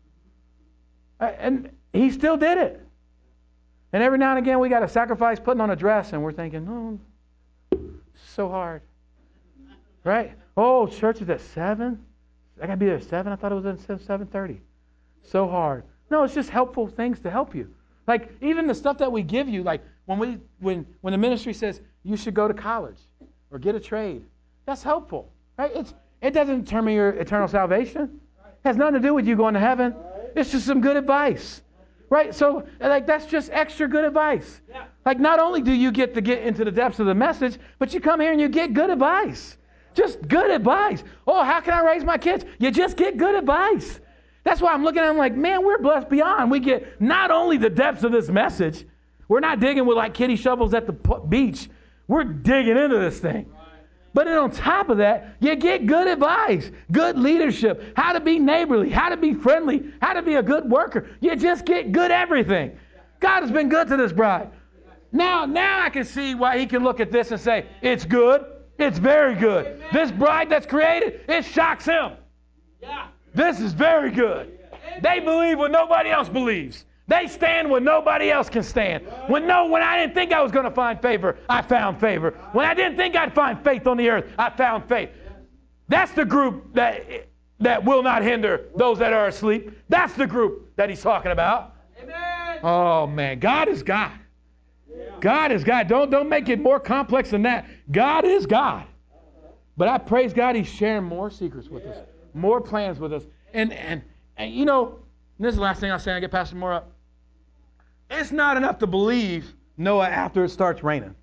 And he still did it. And every now and again we got to sacrifice putting on a dress, and we're thinking, oh, it's so hard. Right? Oh, church is at 7? I got to be there at 7? I thought it was at 7:30. So hard. No, it's just helpful things to help you. Like even the stuff that we give you, like when the ministry says you should go to college or get a trade, that's helpful. Right? It doesn't determine your eternal salvation. It has nothing to do with you going to heaven. It's just some good advice. Right? So like that's just extra good advice. Like not only do you get to get into the depths of the message, but you come here and you get good advice. Just good advice. Oh, how can I raise my kids? You just get good advice. That's why I'm looking at them like, man, we're blessed beyond. We get not only the depths of this message. We're not digging with like kiddie shovels at the beach. We're digging into this thing. But then on top of that, you get good advice, good leadership, how to be neighborly, how to be friendly, how to be a good worker. You just get good everything. God has been good to this bride. Now I can see why he can look at this and say, it's good. It's very good. Amen. This bride that's created, it shocks him. Yeah. This is very good. Amen. They believe what nobody else believes. They stand when nobody else can stand. When I didn't think I was going to find favor, I found favor. When I didn't think I'd find faith on the earth, I found faith. That's the group that will not hinder those that are asleep. That's the group that he's talking about. Amen. Oh, man. God is God. God is God. Don't make it more complex than that. God is God. But I praise God he's sharing more secrets with us, more plans with us. And you know, this is the last thing I'll say. I get Pastor Moore up. It's not enough to believe Noah after it starts raining.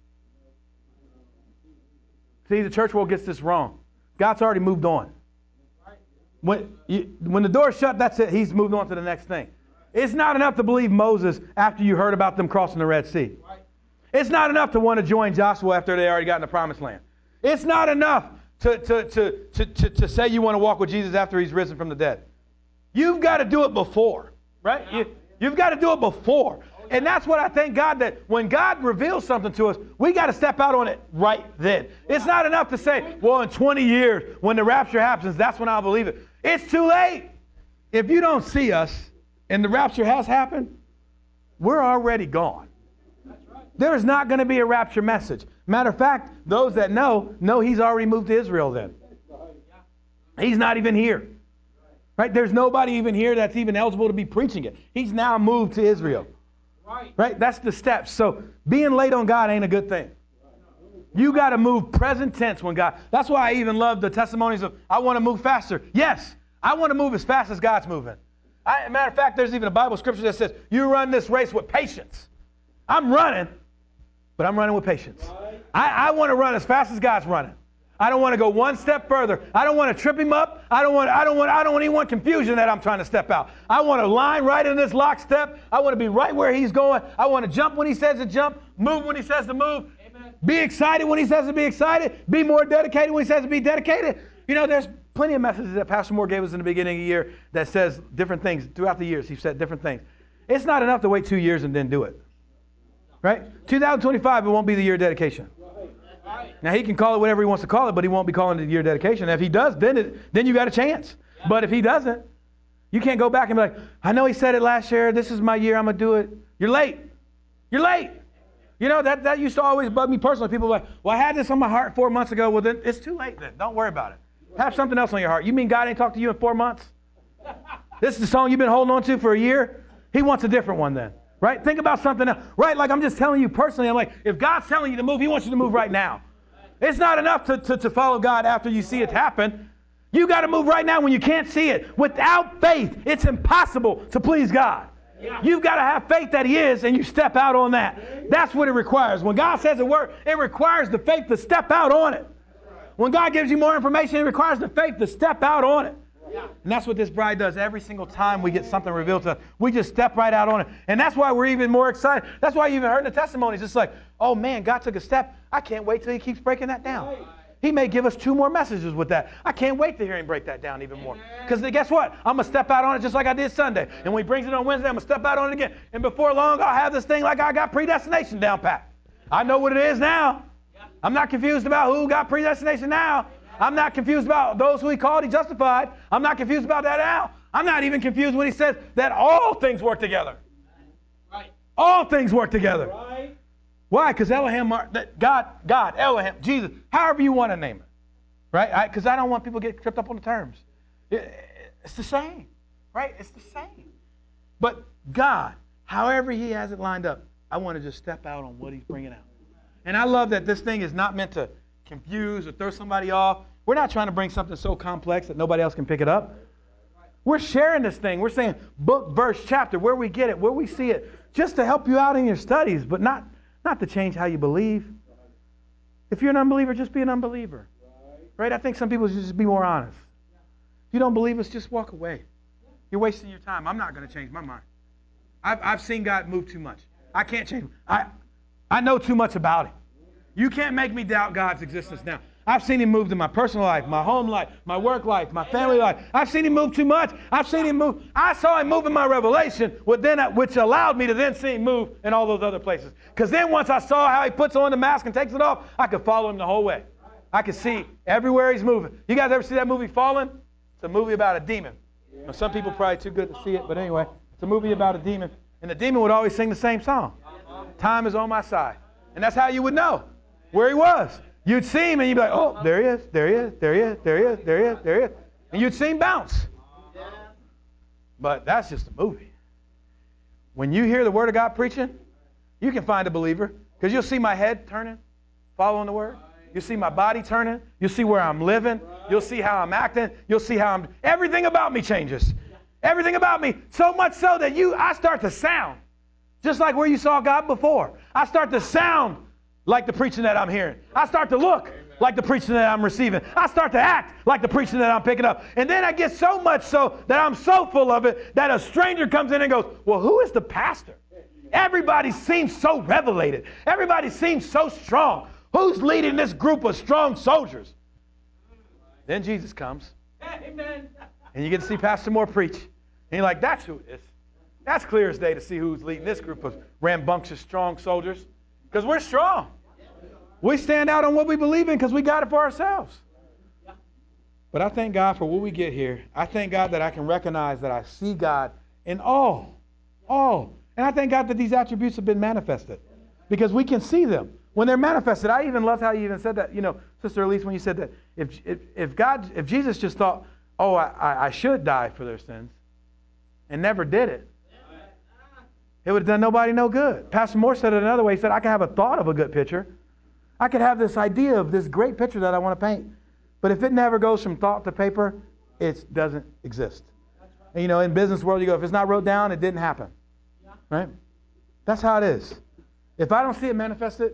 See, the church world gets this wrong. God's already moved on. When the door's shut, that's it. He's moved on to the next thing. It's not enough to believe Moses after you heard about them crossing the Red Sea. It's not enough to want to join Joshua after they already got in the promised land. It's not enough to say you want to walk with Jesus after he's risen from the dead. You've got to do it before, right? You've got to do it before. And that's what I thank God that when God reveals something to us, we got to step out on it right then. It's not enough to say, well, in 20 years, when the rapture happens, that's when I'll believe it. It's too late. If you don't see us and the rapture has happened, we're already gone. There is not going to be a rapture message. Matter of fact, those that know he's already moved to Israel then. He's not even here. Right? There's nobody even here that's even eligible to be preaching it. He's now moved to Israel. Right? That's the steps. So being late on God ain't a good thing. You got to move present tense when God. That's why I even love the testimonies of, I want to move faster. Yes, I want to move as fast as God's moving. Matter of fact, there's even a Bible scripture that says, you run this race with patience. I'm running, but I'm running with patience. I want to run as fast as God's running. I don't want to go one step further. I don't want to trip him up. I don't want anyone confusion that I'm trying to step out. I want to line right in this lockstep. I want to be right where he's going. I want to jump when he says to jump, move when he says to move, Amen. Be excited when he says to be excited, be more dedicated when he says to be dedicated. You know, there's plenty of messages that Pastor Moore gave us in the beginning of the year that says different things throughout the years. He said different things. It's not enough to wait 2 years and then do it. Right? 2025, it won't be the year of dedication. Now, he can call it whatever he wants to call it, but he won't be calling it the year of dedication. If he does, then you got a chance. But if he doesn't, you can't go back and be like, I know he said it last year. This is my year. I'm going to do it. You're late. You're late. You know, that used to always bug me personally. People are like, well, I had this on my heart 4 months ago. Well, then it's too late then. Don't worry about it. Have something else on your heart. You mean God ain't talked to you in 4 months? This is the song you've been holding on to for a year? He wants a different one then. Right? Think about something else. Right? Like I'm just telling you personally, I'm like, if God's telling you to move, he wants you to move right now. It's not enough to follow God after you see it happen. You got to move right now when you can't see it. Without faith, it's impossible to please God. Yeah. You've got to have faith that he is, and you step out on that. That's what it requires. When God says a word, it requires the faith to step out on it. When God gives you more information, it requires the faith to step out on it. And that's what this bride does every single time we get something revealed to us. We just step right out on it. And that's why we're even more excited. That's why you even heard in the testimonies. It's like, oh man, God took a step. I can't wait till he keeps breaking that down. He may give us 2 more messages with that. I can't wait to hear him break that down even more. Because guess what? I'm going to step out on it just like I did Sunday. And when he brings it on Wednesday, I'm going to step out on it again. And before long, I'll have this thing like I got predestination down pat. I know what it is now. I'm not confused about who got predestination now. I'm not confused about those who he called, he justified. I'm not confused about that now. I'm not even confused when he says that all things work together. Right. All things work together. Right. Why? Because Elohim, God, Elohim, Jesus, however you want to name it. Right? Because I don't want people to get tripped up on the terms. It's the same. Right? It's the same. But God, however he has it lined up, I want to just step out on what he's bringing out. And I love that this thing is not meant to confuse or throw somebody off. We're not trying to bring something so complex that nobody else can pick it up. We're sharing this thing. We're saying book, verse, chapter, where we get it, where we see it, just to help you out in your studies, but not to change how you believe. If you're an unbeliever, just be an unbeliever. Right? I think some people should just be more honest. If you don't believe us, just walk away. You're wasting your time. I'm not going to change my mind. I've seen God move too much. I can't change him. I know too much about him. You can't make me doubt God's existence now. I've seen him move in my personal life, my home life, my work life, my family life. I've seen him move too much. I've seen him move. I saw him move in my revelation, which allowed me to then see him move in all those other places. Because then once I saw how he puts on the mask and takes it off, I could follow him the whole way. I could see everywhere he's moving. You guys ever see that movie Fallen? It's a movie about a demon. Now, some people probably too good to see it, but anyway, it's a movie about a demon. And the demon would always sing the same song. Time is on my side. And that's how you would know where he was. You'd see him and you'd be like, oh, there he is, there he is, there he is, there he is, there he is, there he is. And you'd see him bounce. But that's just a movie. When you hear the Word of God preaching, you can find a believer. Because you'll see my head turning, following the Word. You'll see my body turning. You'll see where I'm living. You'll see how I'm acting. You'll see how everything about me changes. Everything about me. So much so that I start to sound just like where you saw God before. I start to sound like the preaching that I'm hearing. I start to look like the preaching that I'm receiving. I start to act like the preaching that I'm picking up. And then I get so much so that I'm so full of it that a stranger comes in and goes, well, who is the pastor? Everybody seems so revelated. Everybody seems so strong. Who's leading this group of strong soldiers? Then Jesus comes. Amen. And you get to see Pastor Moore preach. And you're like, that's who it is. That's clear as day to see who's leading this group of rambunctious, strong soldiers. Because we're strong. We stand out on what we believe in because we got it for ourselves. But I thank God for what we get here. I thank God that I can recognize that I see God in all. And I thank God that these attributes have been manifested. Because we can see them. When they're manifested, I even love how you even said that, Sister Elise, when you said that, if Jesus just thought, oh, I should die for their sins, and never did it, it would have done nobody no good. Pastor Moore said it another way. He said, I can have a thought of a good picture. I could have this idea of this great picture that I want to paint. But if it never goes from thought to paper, it doesn't exist. And, in business world, you go, if it's not wrote down, it didn't happen. Right? That's how it is. If I don't see it manifested,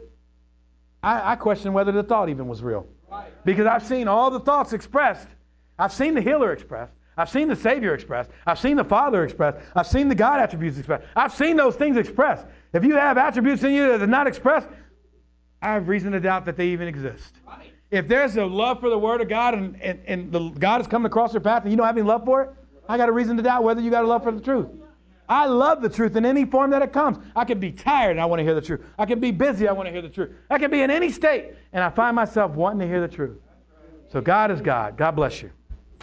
I question whether the thought even was real. Because I've seen all the thoughts expressed. I've seen the healer expressed. I've seen the Savior expressed. I've seen the Father expressed. I've seen the God attributes expressed. I've seen those things expressed. If you have attributes in you that are not expressed, I have reason to doubt that they even exist. If there's a love for the Word of God and God has come across your path and you don't have any love for it, I got a reason to doubt whether you got a love for the truth. I love the truth in any form that it comes. I can be tired and I want to hear the truth. I can be busy, I want to hear the truth. I can be in any state and I find myself wanting to hear the truth. So God is God. God bless you.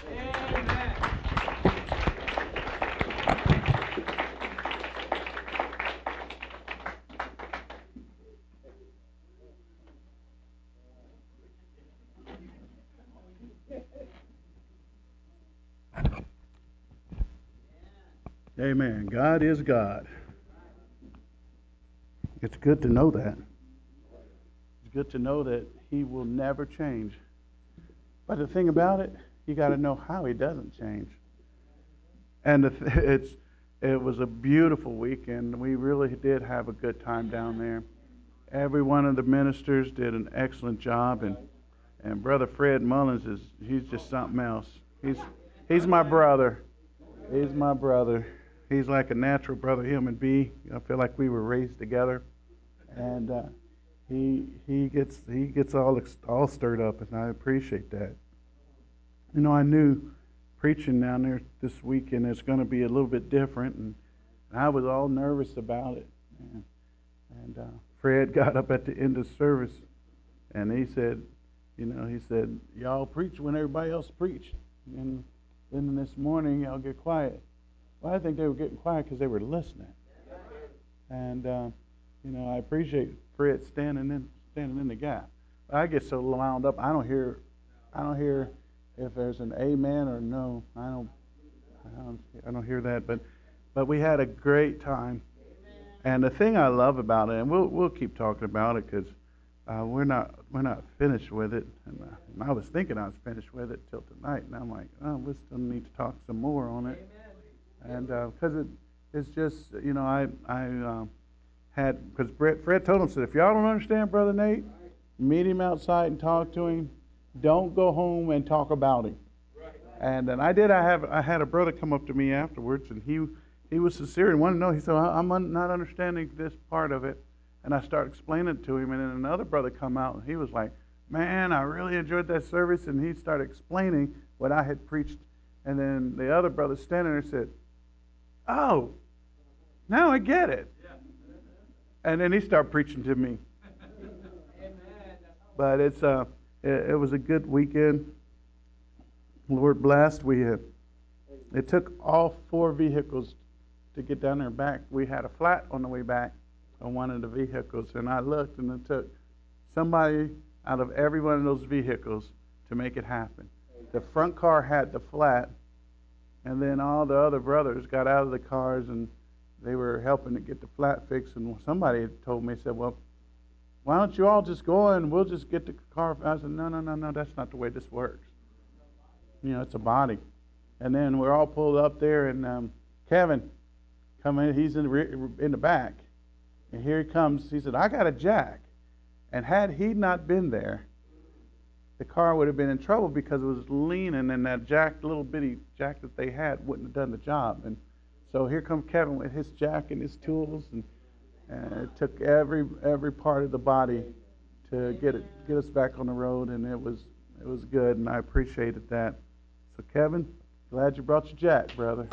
Amen. God is God. It's good to know that. It's good to know that He will never change. But the thing about it, you got to know how He doesn't change. And it was a beautiful weekend. We really did have a good time down there. Every one of the ministers did an excellent job, and Brother Fred Mullins he's just something else. He's my brother. He's my brother. He's like a natural brother, him and B. I feel like we were raised together, and he gets all stirred up, and I appreciate that. You know, I knew preaching down there this weekend is going to be a little bit different, and I was all nervous about it. And Fred got up at the end of service, and he said, y'all preach when everybody else preached, and then this morning y'all get quiet. Well, I think they were getting quiet because they were listening. And, I appreciate Fred standing in the gap. I get so wound up, I don't hear if there's an amen or no. I don't hear that. But we had a great time. And the thing I love about it, and we'll keep talking about it because we're not finished with it. And I was thinking I was finished with it till tonight, and I'm like, we still need to talk some more on it. And because it's just, I had, because Fred told him, said, if y'all don't understand Brother Nate, meet him outside and talk to him. Don't go home and talk about him. And I did. I had a brother come up to me afterwards, and he was sincere and wanted to know. He said, I'm not understanding this part of it. And I started explaining it to him, and then another brother come out, and he was like, man, I really enjoyed that service. And he started explaining what I had preached. And then the other brother standing there said, oh, now I get it. And then he started preaching to me. But it was a good weekend. Lord blessed. It took all 4 vehicles to get down there and back. We had a flat on the way back on one of the vehicles, and I looked, and it took somebody out of every one of those vehicles to make it happen. The front car had the flat, and then all the other brothers got out of the cars, and they were helping to get the flat fixed. And somebody told me, said, well, why don't you all just go and we'll just get the car. I said, no, that's not the way this works. It's a body. And then we're all pulled up there, and Kevin come in. He's in the back, and here he comes. He said, I got a jack. And had he not been there, the car would have been in trouble because it was leaning, and that little bitty jack that they had wouldn't have done the job. And so here comes Kevin with his jack and his tools, and it took every part of the body to get us back on the road, and it was good, and I appreciated that. So Kevin, glad you brought your jack, brother.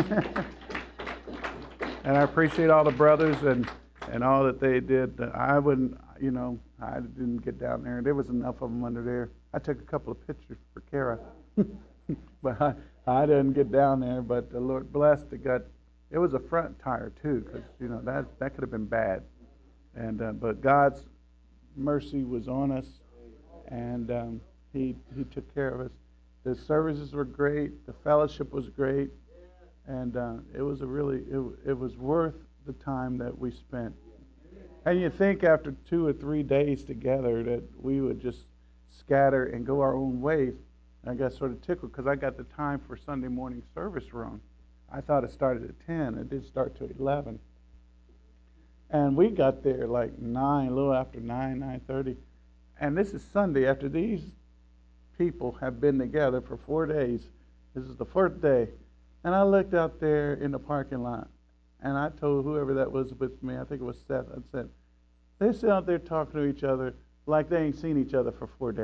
And I appreciate all the brothers and all that they did. I didn't get down there. There was enough of them under there. I took a couple of pictures for Kara, but I didn't get down there. But the Lord blessed it. It was a front tire too, because that could have been bad. And but God's mercy was on us, and He took care of us. The services were great. The fellowship was great, and it was worth the time that we spent. And you think after 2 or 3 days together that we would just scatter and go our own ways. And I got sort of tickled because I got the time for Sunday morning service wrong. I thought it started at 10. It did start to 11. And we got there like 9, a little after 9:30. And this is Sunday after these people have been together for 4 days. This is the 4th day. And I looked out there in the parking lot, and I told whoever that was with me, I think it was Seth, I said, they sit out there talking to each other like they ain't seen each other for 4 days.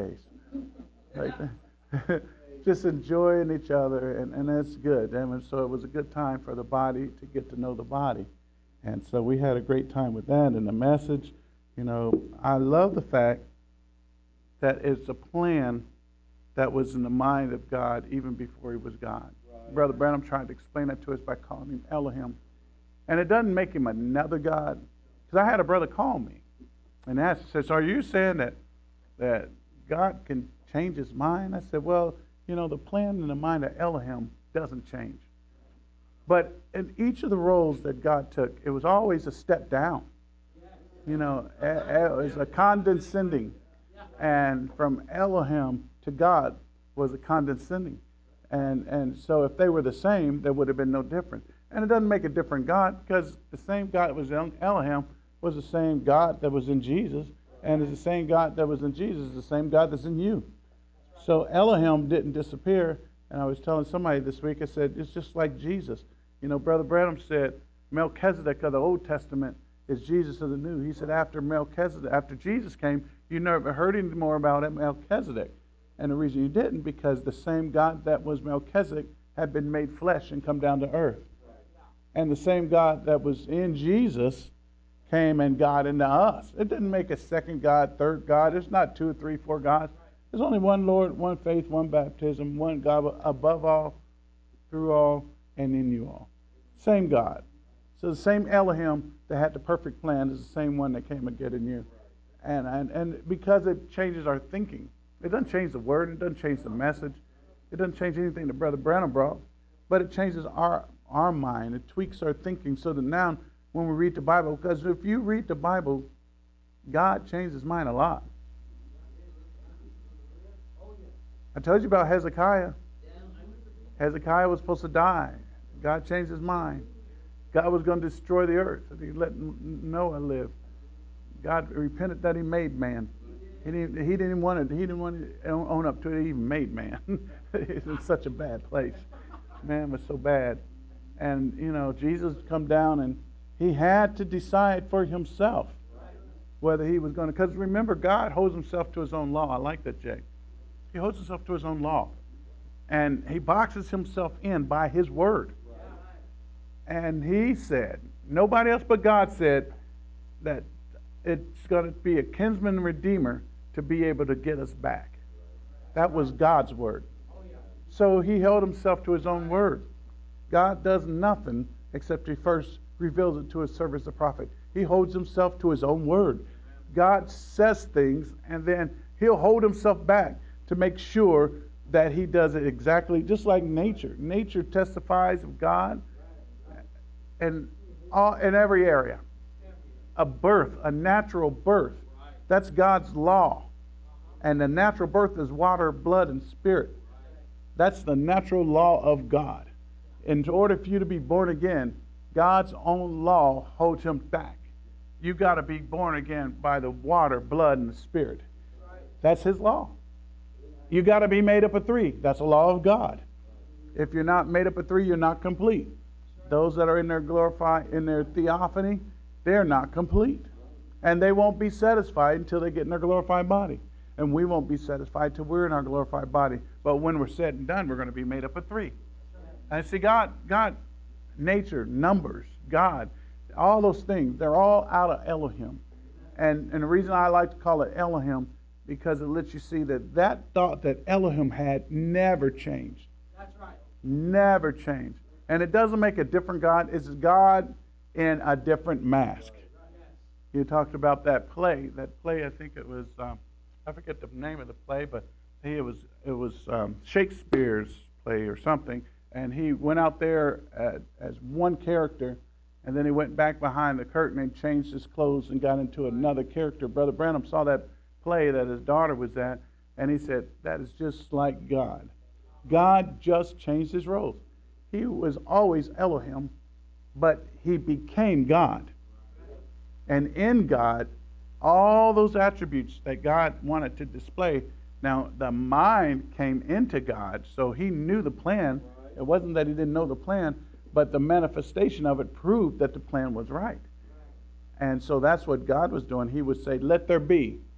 Like, just enjoying each other, and that's good. And so it was a good time for the body to get to know the body. And so we had a great time with that. And the message, I love the fact that it's a plan that was in the mind of God even before he was God. Right. Brother Branham tried to explain that to us by calling him Elohim. And it doesn't make him another God. Because I had a brother call me and says, are you saying that God can change his mind? I said, well, the plan in the mind of Elohim doesn't change. But in each of the roles that God took, it was always a step down. It was a condescending. And from Elohim to God was a condescending. And so if they were the same, there would have been no difference. And it doesn't make a different God, because the same God that was in Elohim was the same God that was in Jesus. And it's the same God that was in Jesus, the same God that's in you. So Elohim didn't disappear. And I was telling somebody this week, I said, it's just like Jesus. Brother Branham said, Melchizedek of the Old Testament is Jesus of the New. He said after Jesus came, you never heard any more about it, Melchizedek. And the reason you didn't, because the same God that was Melchizedek had been made flesh and come down to earth. And the same God that was in Jesus came and got into us. It didn't make a second God, third God. There's not 2 or 3, 4 gods. There's only one Lord, one faith, one baptism, one God above all, through all, and in you all. Same God. So the same Elohim that had the perfect plan is the same one that came and get in you. And because it changes our thinking. It doesn't change the word. It doesn't change the message. It doesn't change anything that Brother Branham brought. But it changes our mind. It tweaks our thinking so that now when we read the Bible, because if you read the Bible, God changed his mind a lot. I told you about Hezekiah. Hezekiah was supposed to die. God changed his mind. God was going to destroy the earth. He let Noah live. God repented that he made man. He didn't want to own up to it. He even made man. It's in such a bad place. Man was so bad. And, Jesus come down and he had to decide for himself whether he was going to. Because remember, God holds himself to his own law. I like that, Jay. He holds himself to his own law. And he boxes himself in by his word. And he said, nobody else but God said that it's going to be a kinsman redeemer to be able to get us back. That was God's word. So he held himself to his own word. God does nothing except he first reveals it to his servant, the prophet. He holds himself to his own word. God says things, and then he'll hold himself back to make sure that he does it exactly just like nature. Nature testifies of God in every area. A birth, a natural birth. That's God's law. And the natural birth is water, blood, and spirit. That's the natural law of God. In order for you to be born again, God's own law holds him back. You've got to be born again by the water, blood, and the spirit. That's his law. You got to be made up of 3. That's the law of God. If you're not made up of 3, you're not complete. Those that are in their theophany, they're not complete. And they won't be satisfied until they get in their glorified body. And we won't be satisfied till we're in our glorified body. But when we're said and done, we're going to be made up of 3. And see, God, nature, numbers, God, all those things, they're all out of Elohim. And the reason I like to call it Elohim, because it lets you see that thought that Elohim had never changed. That's right. Never changed. And it doesn't make a different God. It's God in a different mask. You talked about that play. That play, I think it was, I forget the name of the play, but it was Shakespeare's play or something. And he went out there as one character, and then he went back behind the curtain and changed his clothes and got into another character. Brother Branham saw that play that his daughter was at, and he said, that is just like God. God just changed his roles. He was always Elohim, but he became God. And in God, all those attributes that God wanted to display, now the mind came into God, so he knew the plan. It wasn't that he didn't know the plan, but the manifestation of it proved that the plan was right. And so that's what God was doing. He would say, let there be.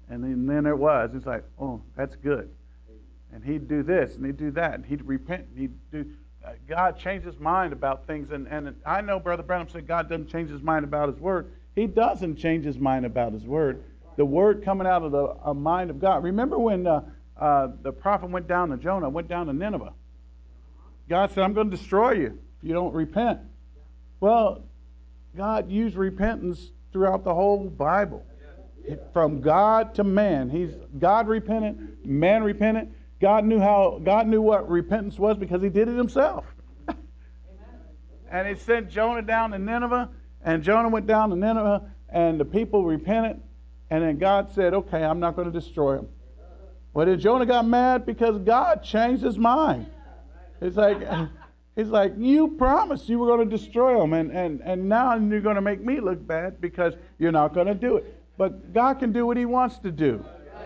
And then it was. It's like, oh, that's good. And he'd do this, and he'd do that, and he'd repent, and he'd do... God changed his mind about things. And I know Brother Branham said God doesn't change his mind about his word. He doesn't change his mind about his word. The word coming out of the mind of God. Remember when the prophet went down to Jonah, went down to Nineveh. God said, I'm going to destroy you if you don't repent. Well, God used repentance throughout the whole Bible. From God to man. God repented, man repented. God knew what repentance was because he did it himself. And he sent Jonah down to Nineveh, and Jonah went down to Nineveh, and the people repented, and then God said, okay, I'm not going to destroy them. Well, then Jonah got mad because God changed his mind. It's like you promised you were going to destroy them, and now you're going to make me look bad because you're not going to do it. But God can do what he wants to do.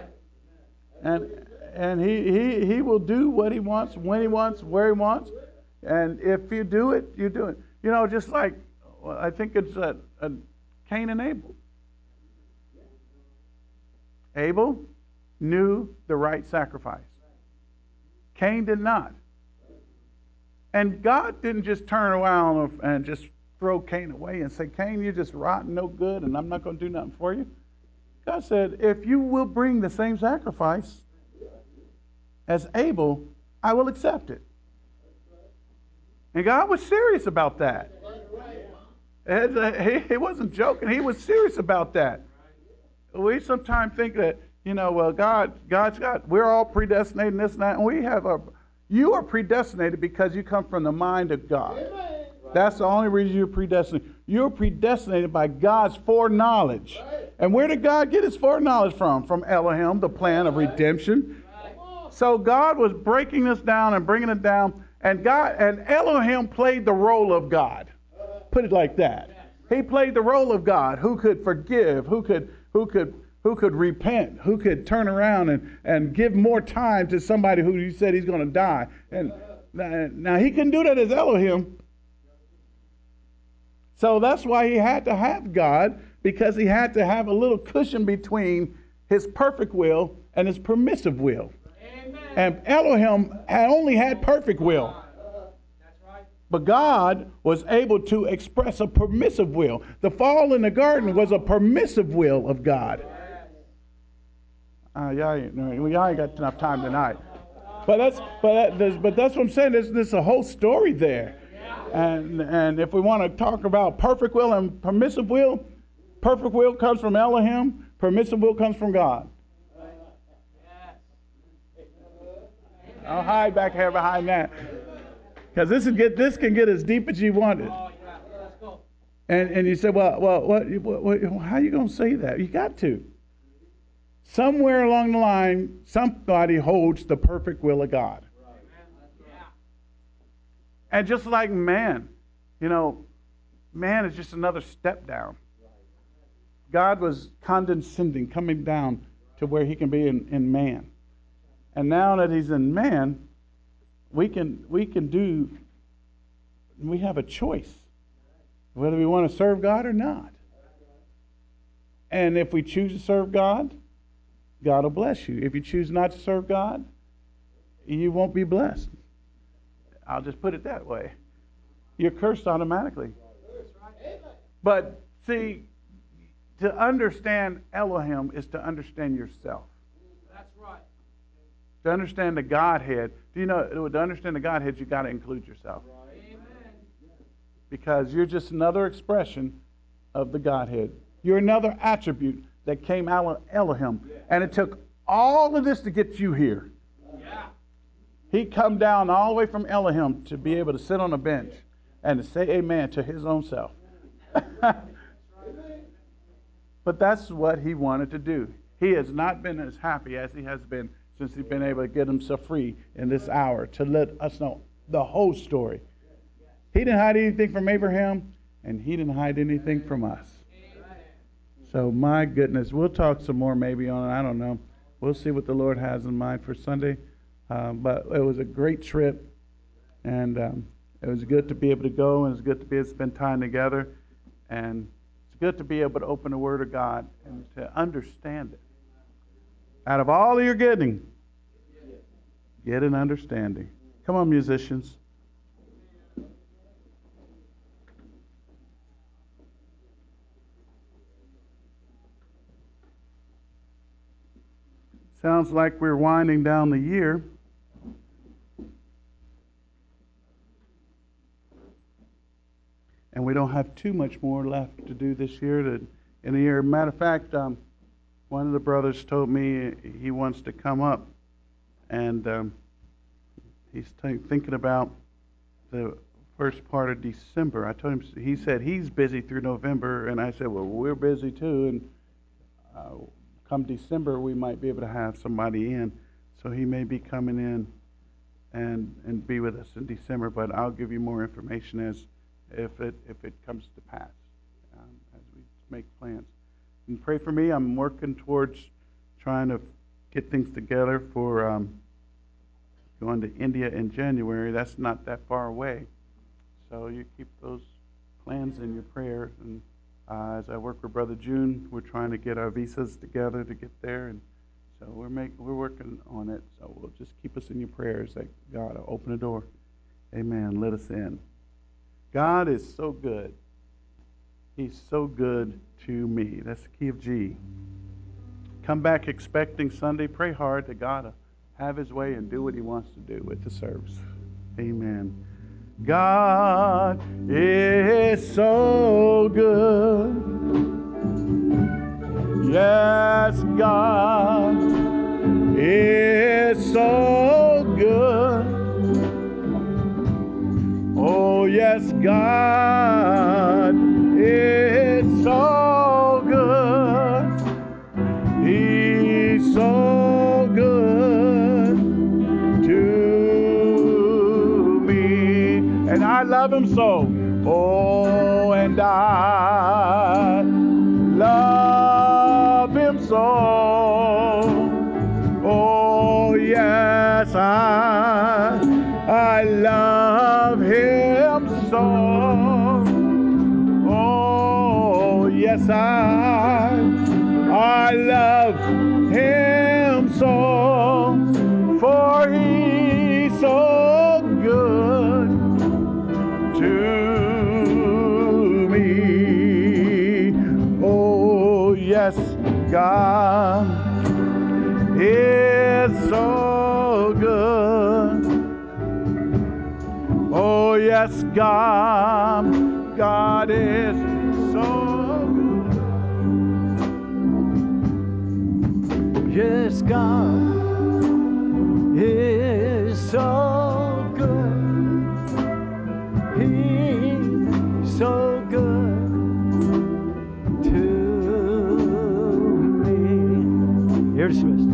And he will do what he wants, when he wants, where he wants. And if you do it, you do it. You know, just like, I think it's Cain and Abel. Abel knew the right sacrifice. Cain did not. And God didn't just turn around and just throw Cain away and say, Cain, you're just rotten, no good, and I'm not going to do nothing for you. God said, if you will bring the same sacrifice as Abel, I will accept it. And God was serious about that. He wasn't joking. He was serious about that. We sometimes think that, well, God's got, we're all predestinated and this and that, and you are predestinated because you come from the mind of God. That's the only reason you're predestinated. You're predestinated by God's foreknowledge. And where did God get his foreknowledge from? From Elohim, the plan of redemption. So God was breaking this down and bringing it down, and Elohim played the role of God. Put it like that. He played the role of God, who could forgive, who could repent, who could turn around and give more time to somebody who you said he's going to die. And now he couldn't do that as Elohim. So that's why he had to have God, because he had to have a little cushion between his perfect will and his permissive will. And Elohim only had perfect will. But God was able to express a permissive will. The fall in the garden was a permissive will of God. Y'all ain't got enough time tonight. But that's what I'm saying. There's a whole story there. And if we want to talk about perfect will and permissive will comes from Elohim. Permissive will comes from God. I'll hide back here behind that, because this can get as deep as you want it. And you say, well, how are you going to say that? You got to. Somewhere along the line, somebody holds the perfect will of God. And just like man, man is just another step down. God was condescending, coming down to where he can be in man. And now that he's in man, we have a choice whether we want to serve God or not. And if we choose to serve God, God will bless you. If you choose not to serve God, you won't be blessed. I'll just put it that way. You're cursed automatically. But see, to understand Elohim is to understand yourself. That's right. To understand the Godhead, to understand the Godhead, you've got to include yourself. Amen. Because you're just another expression of the Godhead. You're another attribute that came out of Elohim. And it took all of this to get you here. Yeah. He come down all the way from Elohim to be able to sit on a bench and to say amen to his own self. But that's what he wanted to do. He has not been as happy as he has been since he's been able to get himself free in this hour to let us know the whole story. He didn't hide anything from Abraham, and he didn't hide anything from us. So my goodness, we'll talk some more maybe on it. I don't know. We'll see what the Lord has in mind for Sunday. But it was a great trip, and it was good to be able to go, and it's good to be able to spend time together, and it's good to be able to open the Word of God and to understand it. Out of all you're getting, get an understanding. Come on, musicians. Sounds like we're winding down the year. And we don't have too much more left to do this year in the year. Matter of fact, one of the brothers told me he wants to come up, and he's thinking about the first part of December. I told him, he said he's busy through November, and I said, well, we're busy too, and come December we might be able to have somebody in. So he may be coming in and be with us in December, but I'll give you more information as if it comes to pass as we make plans. And pray for me. I'm working towards trying to get things together for going to India in January. That's not that far away. So you keep those plans in your prayers. And as I work with Brother June, we're trying to get our visas together to get there. And so we're working on it. So we'll just keep us in your prayers that God will open the door. Amen. Let us in. God is so good. He's so good to me. That's the key of G. Come back expecting Sunday. Pray hard that God will have His way and do what He wants to do with the service. Amen. God is so good. Yes, God is so good. Oh, yes, God is so good. He's so good to me. And I love Him so. Oh, and I love Him so. Oh, yes, I love Him so. Oh, yes, I love Him so. For He's so good to me. Oh, yes, God is so good. Oh, yes, God is so good. Yes, God is so good. He's so good to me. You're dismissed.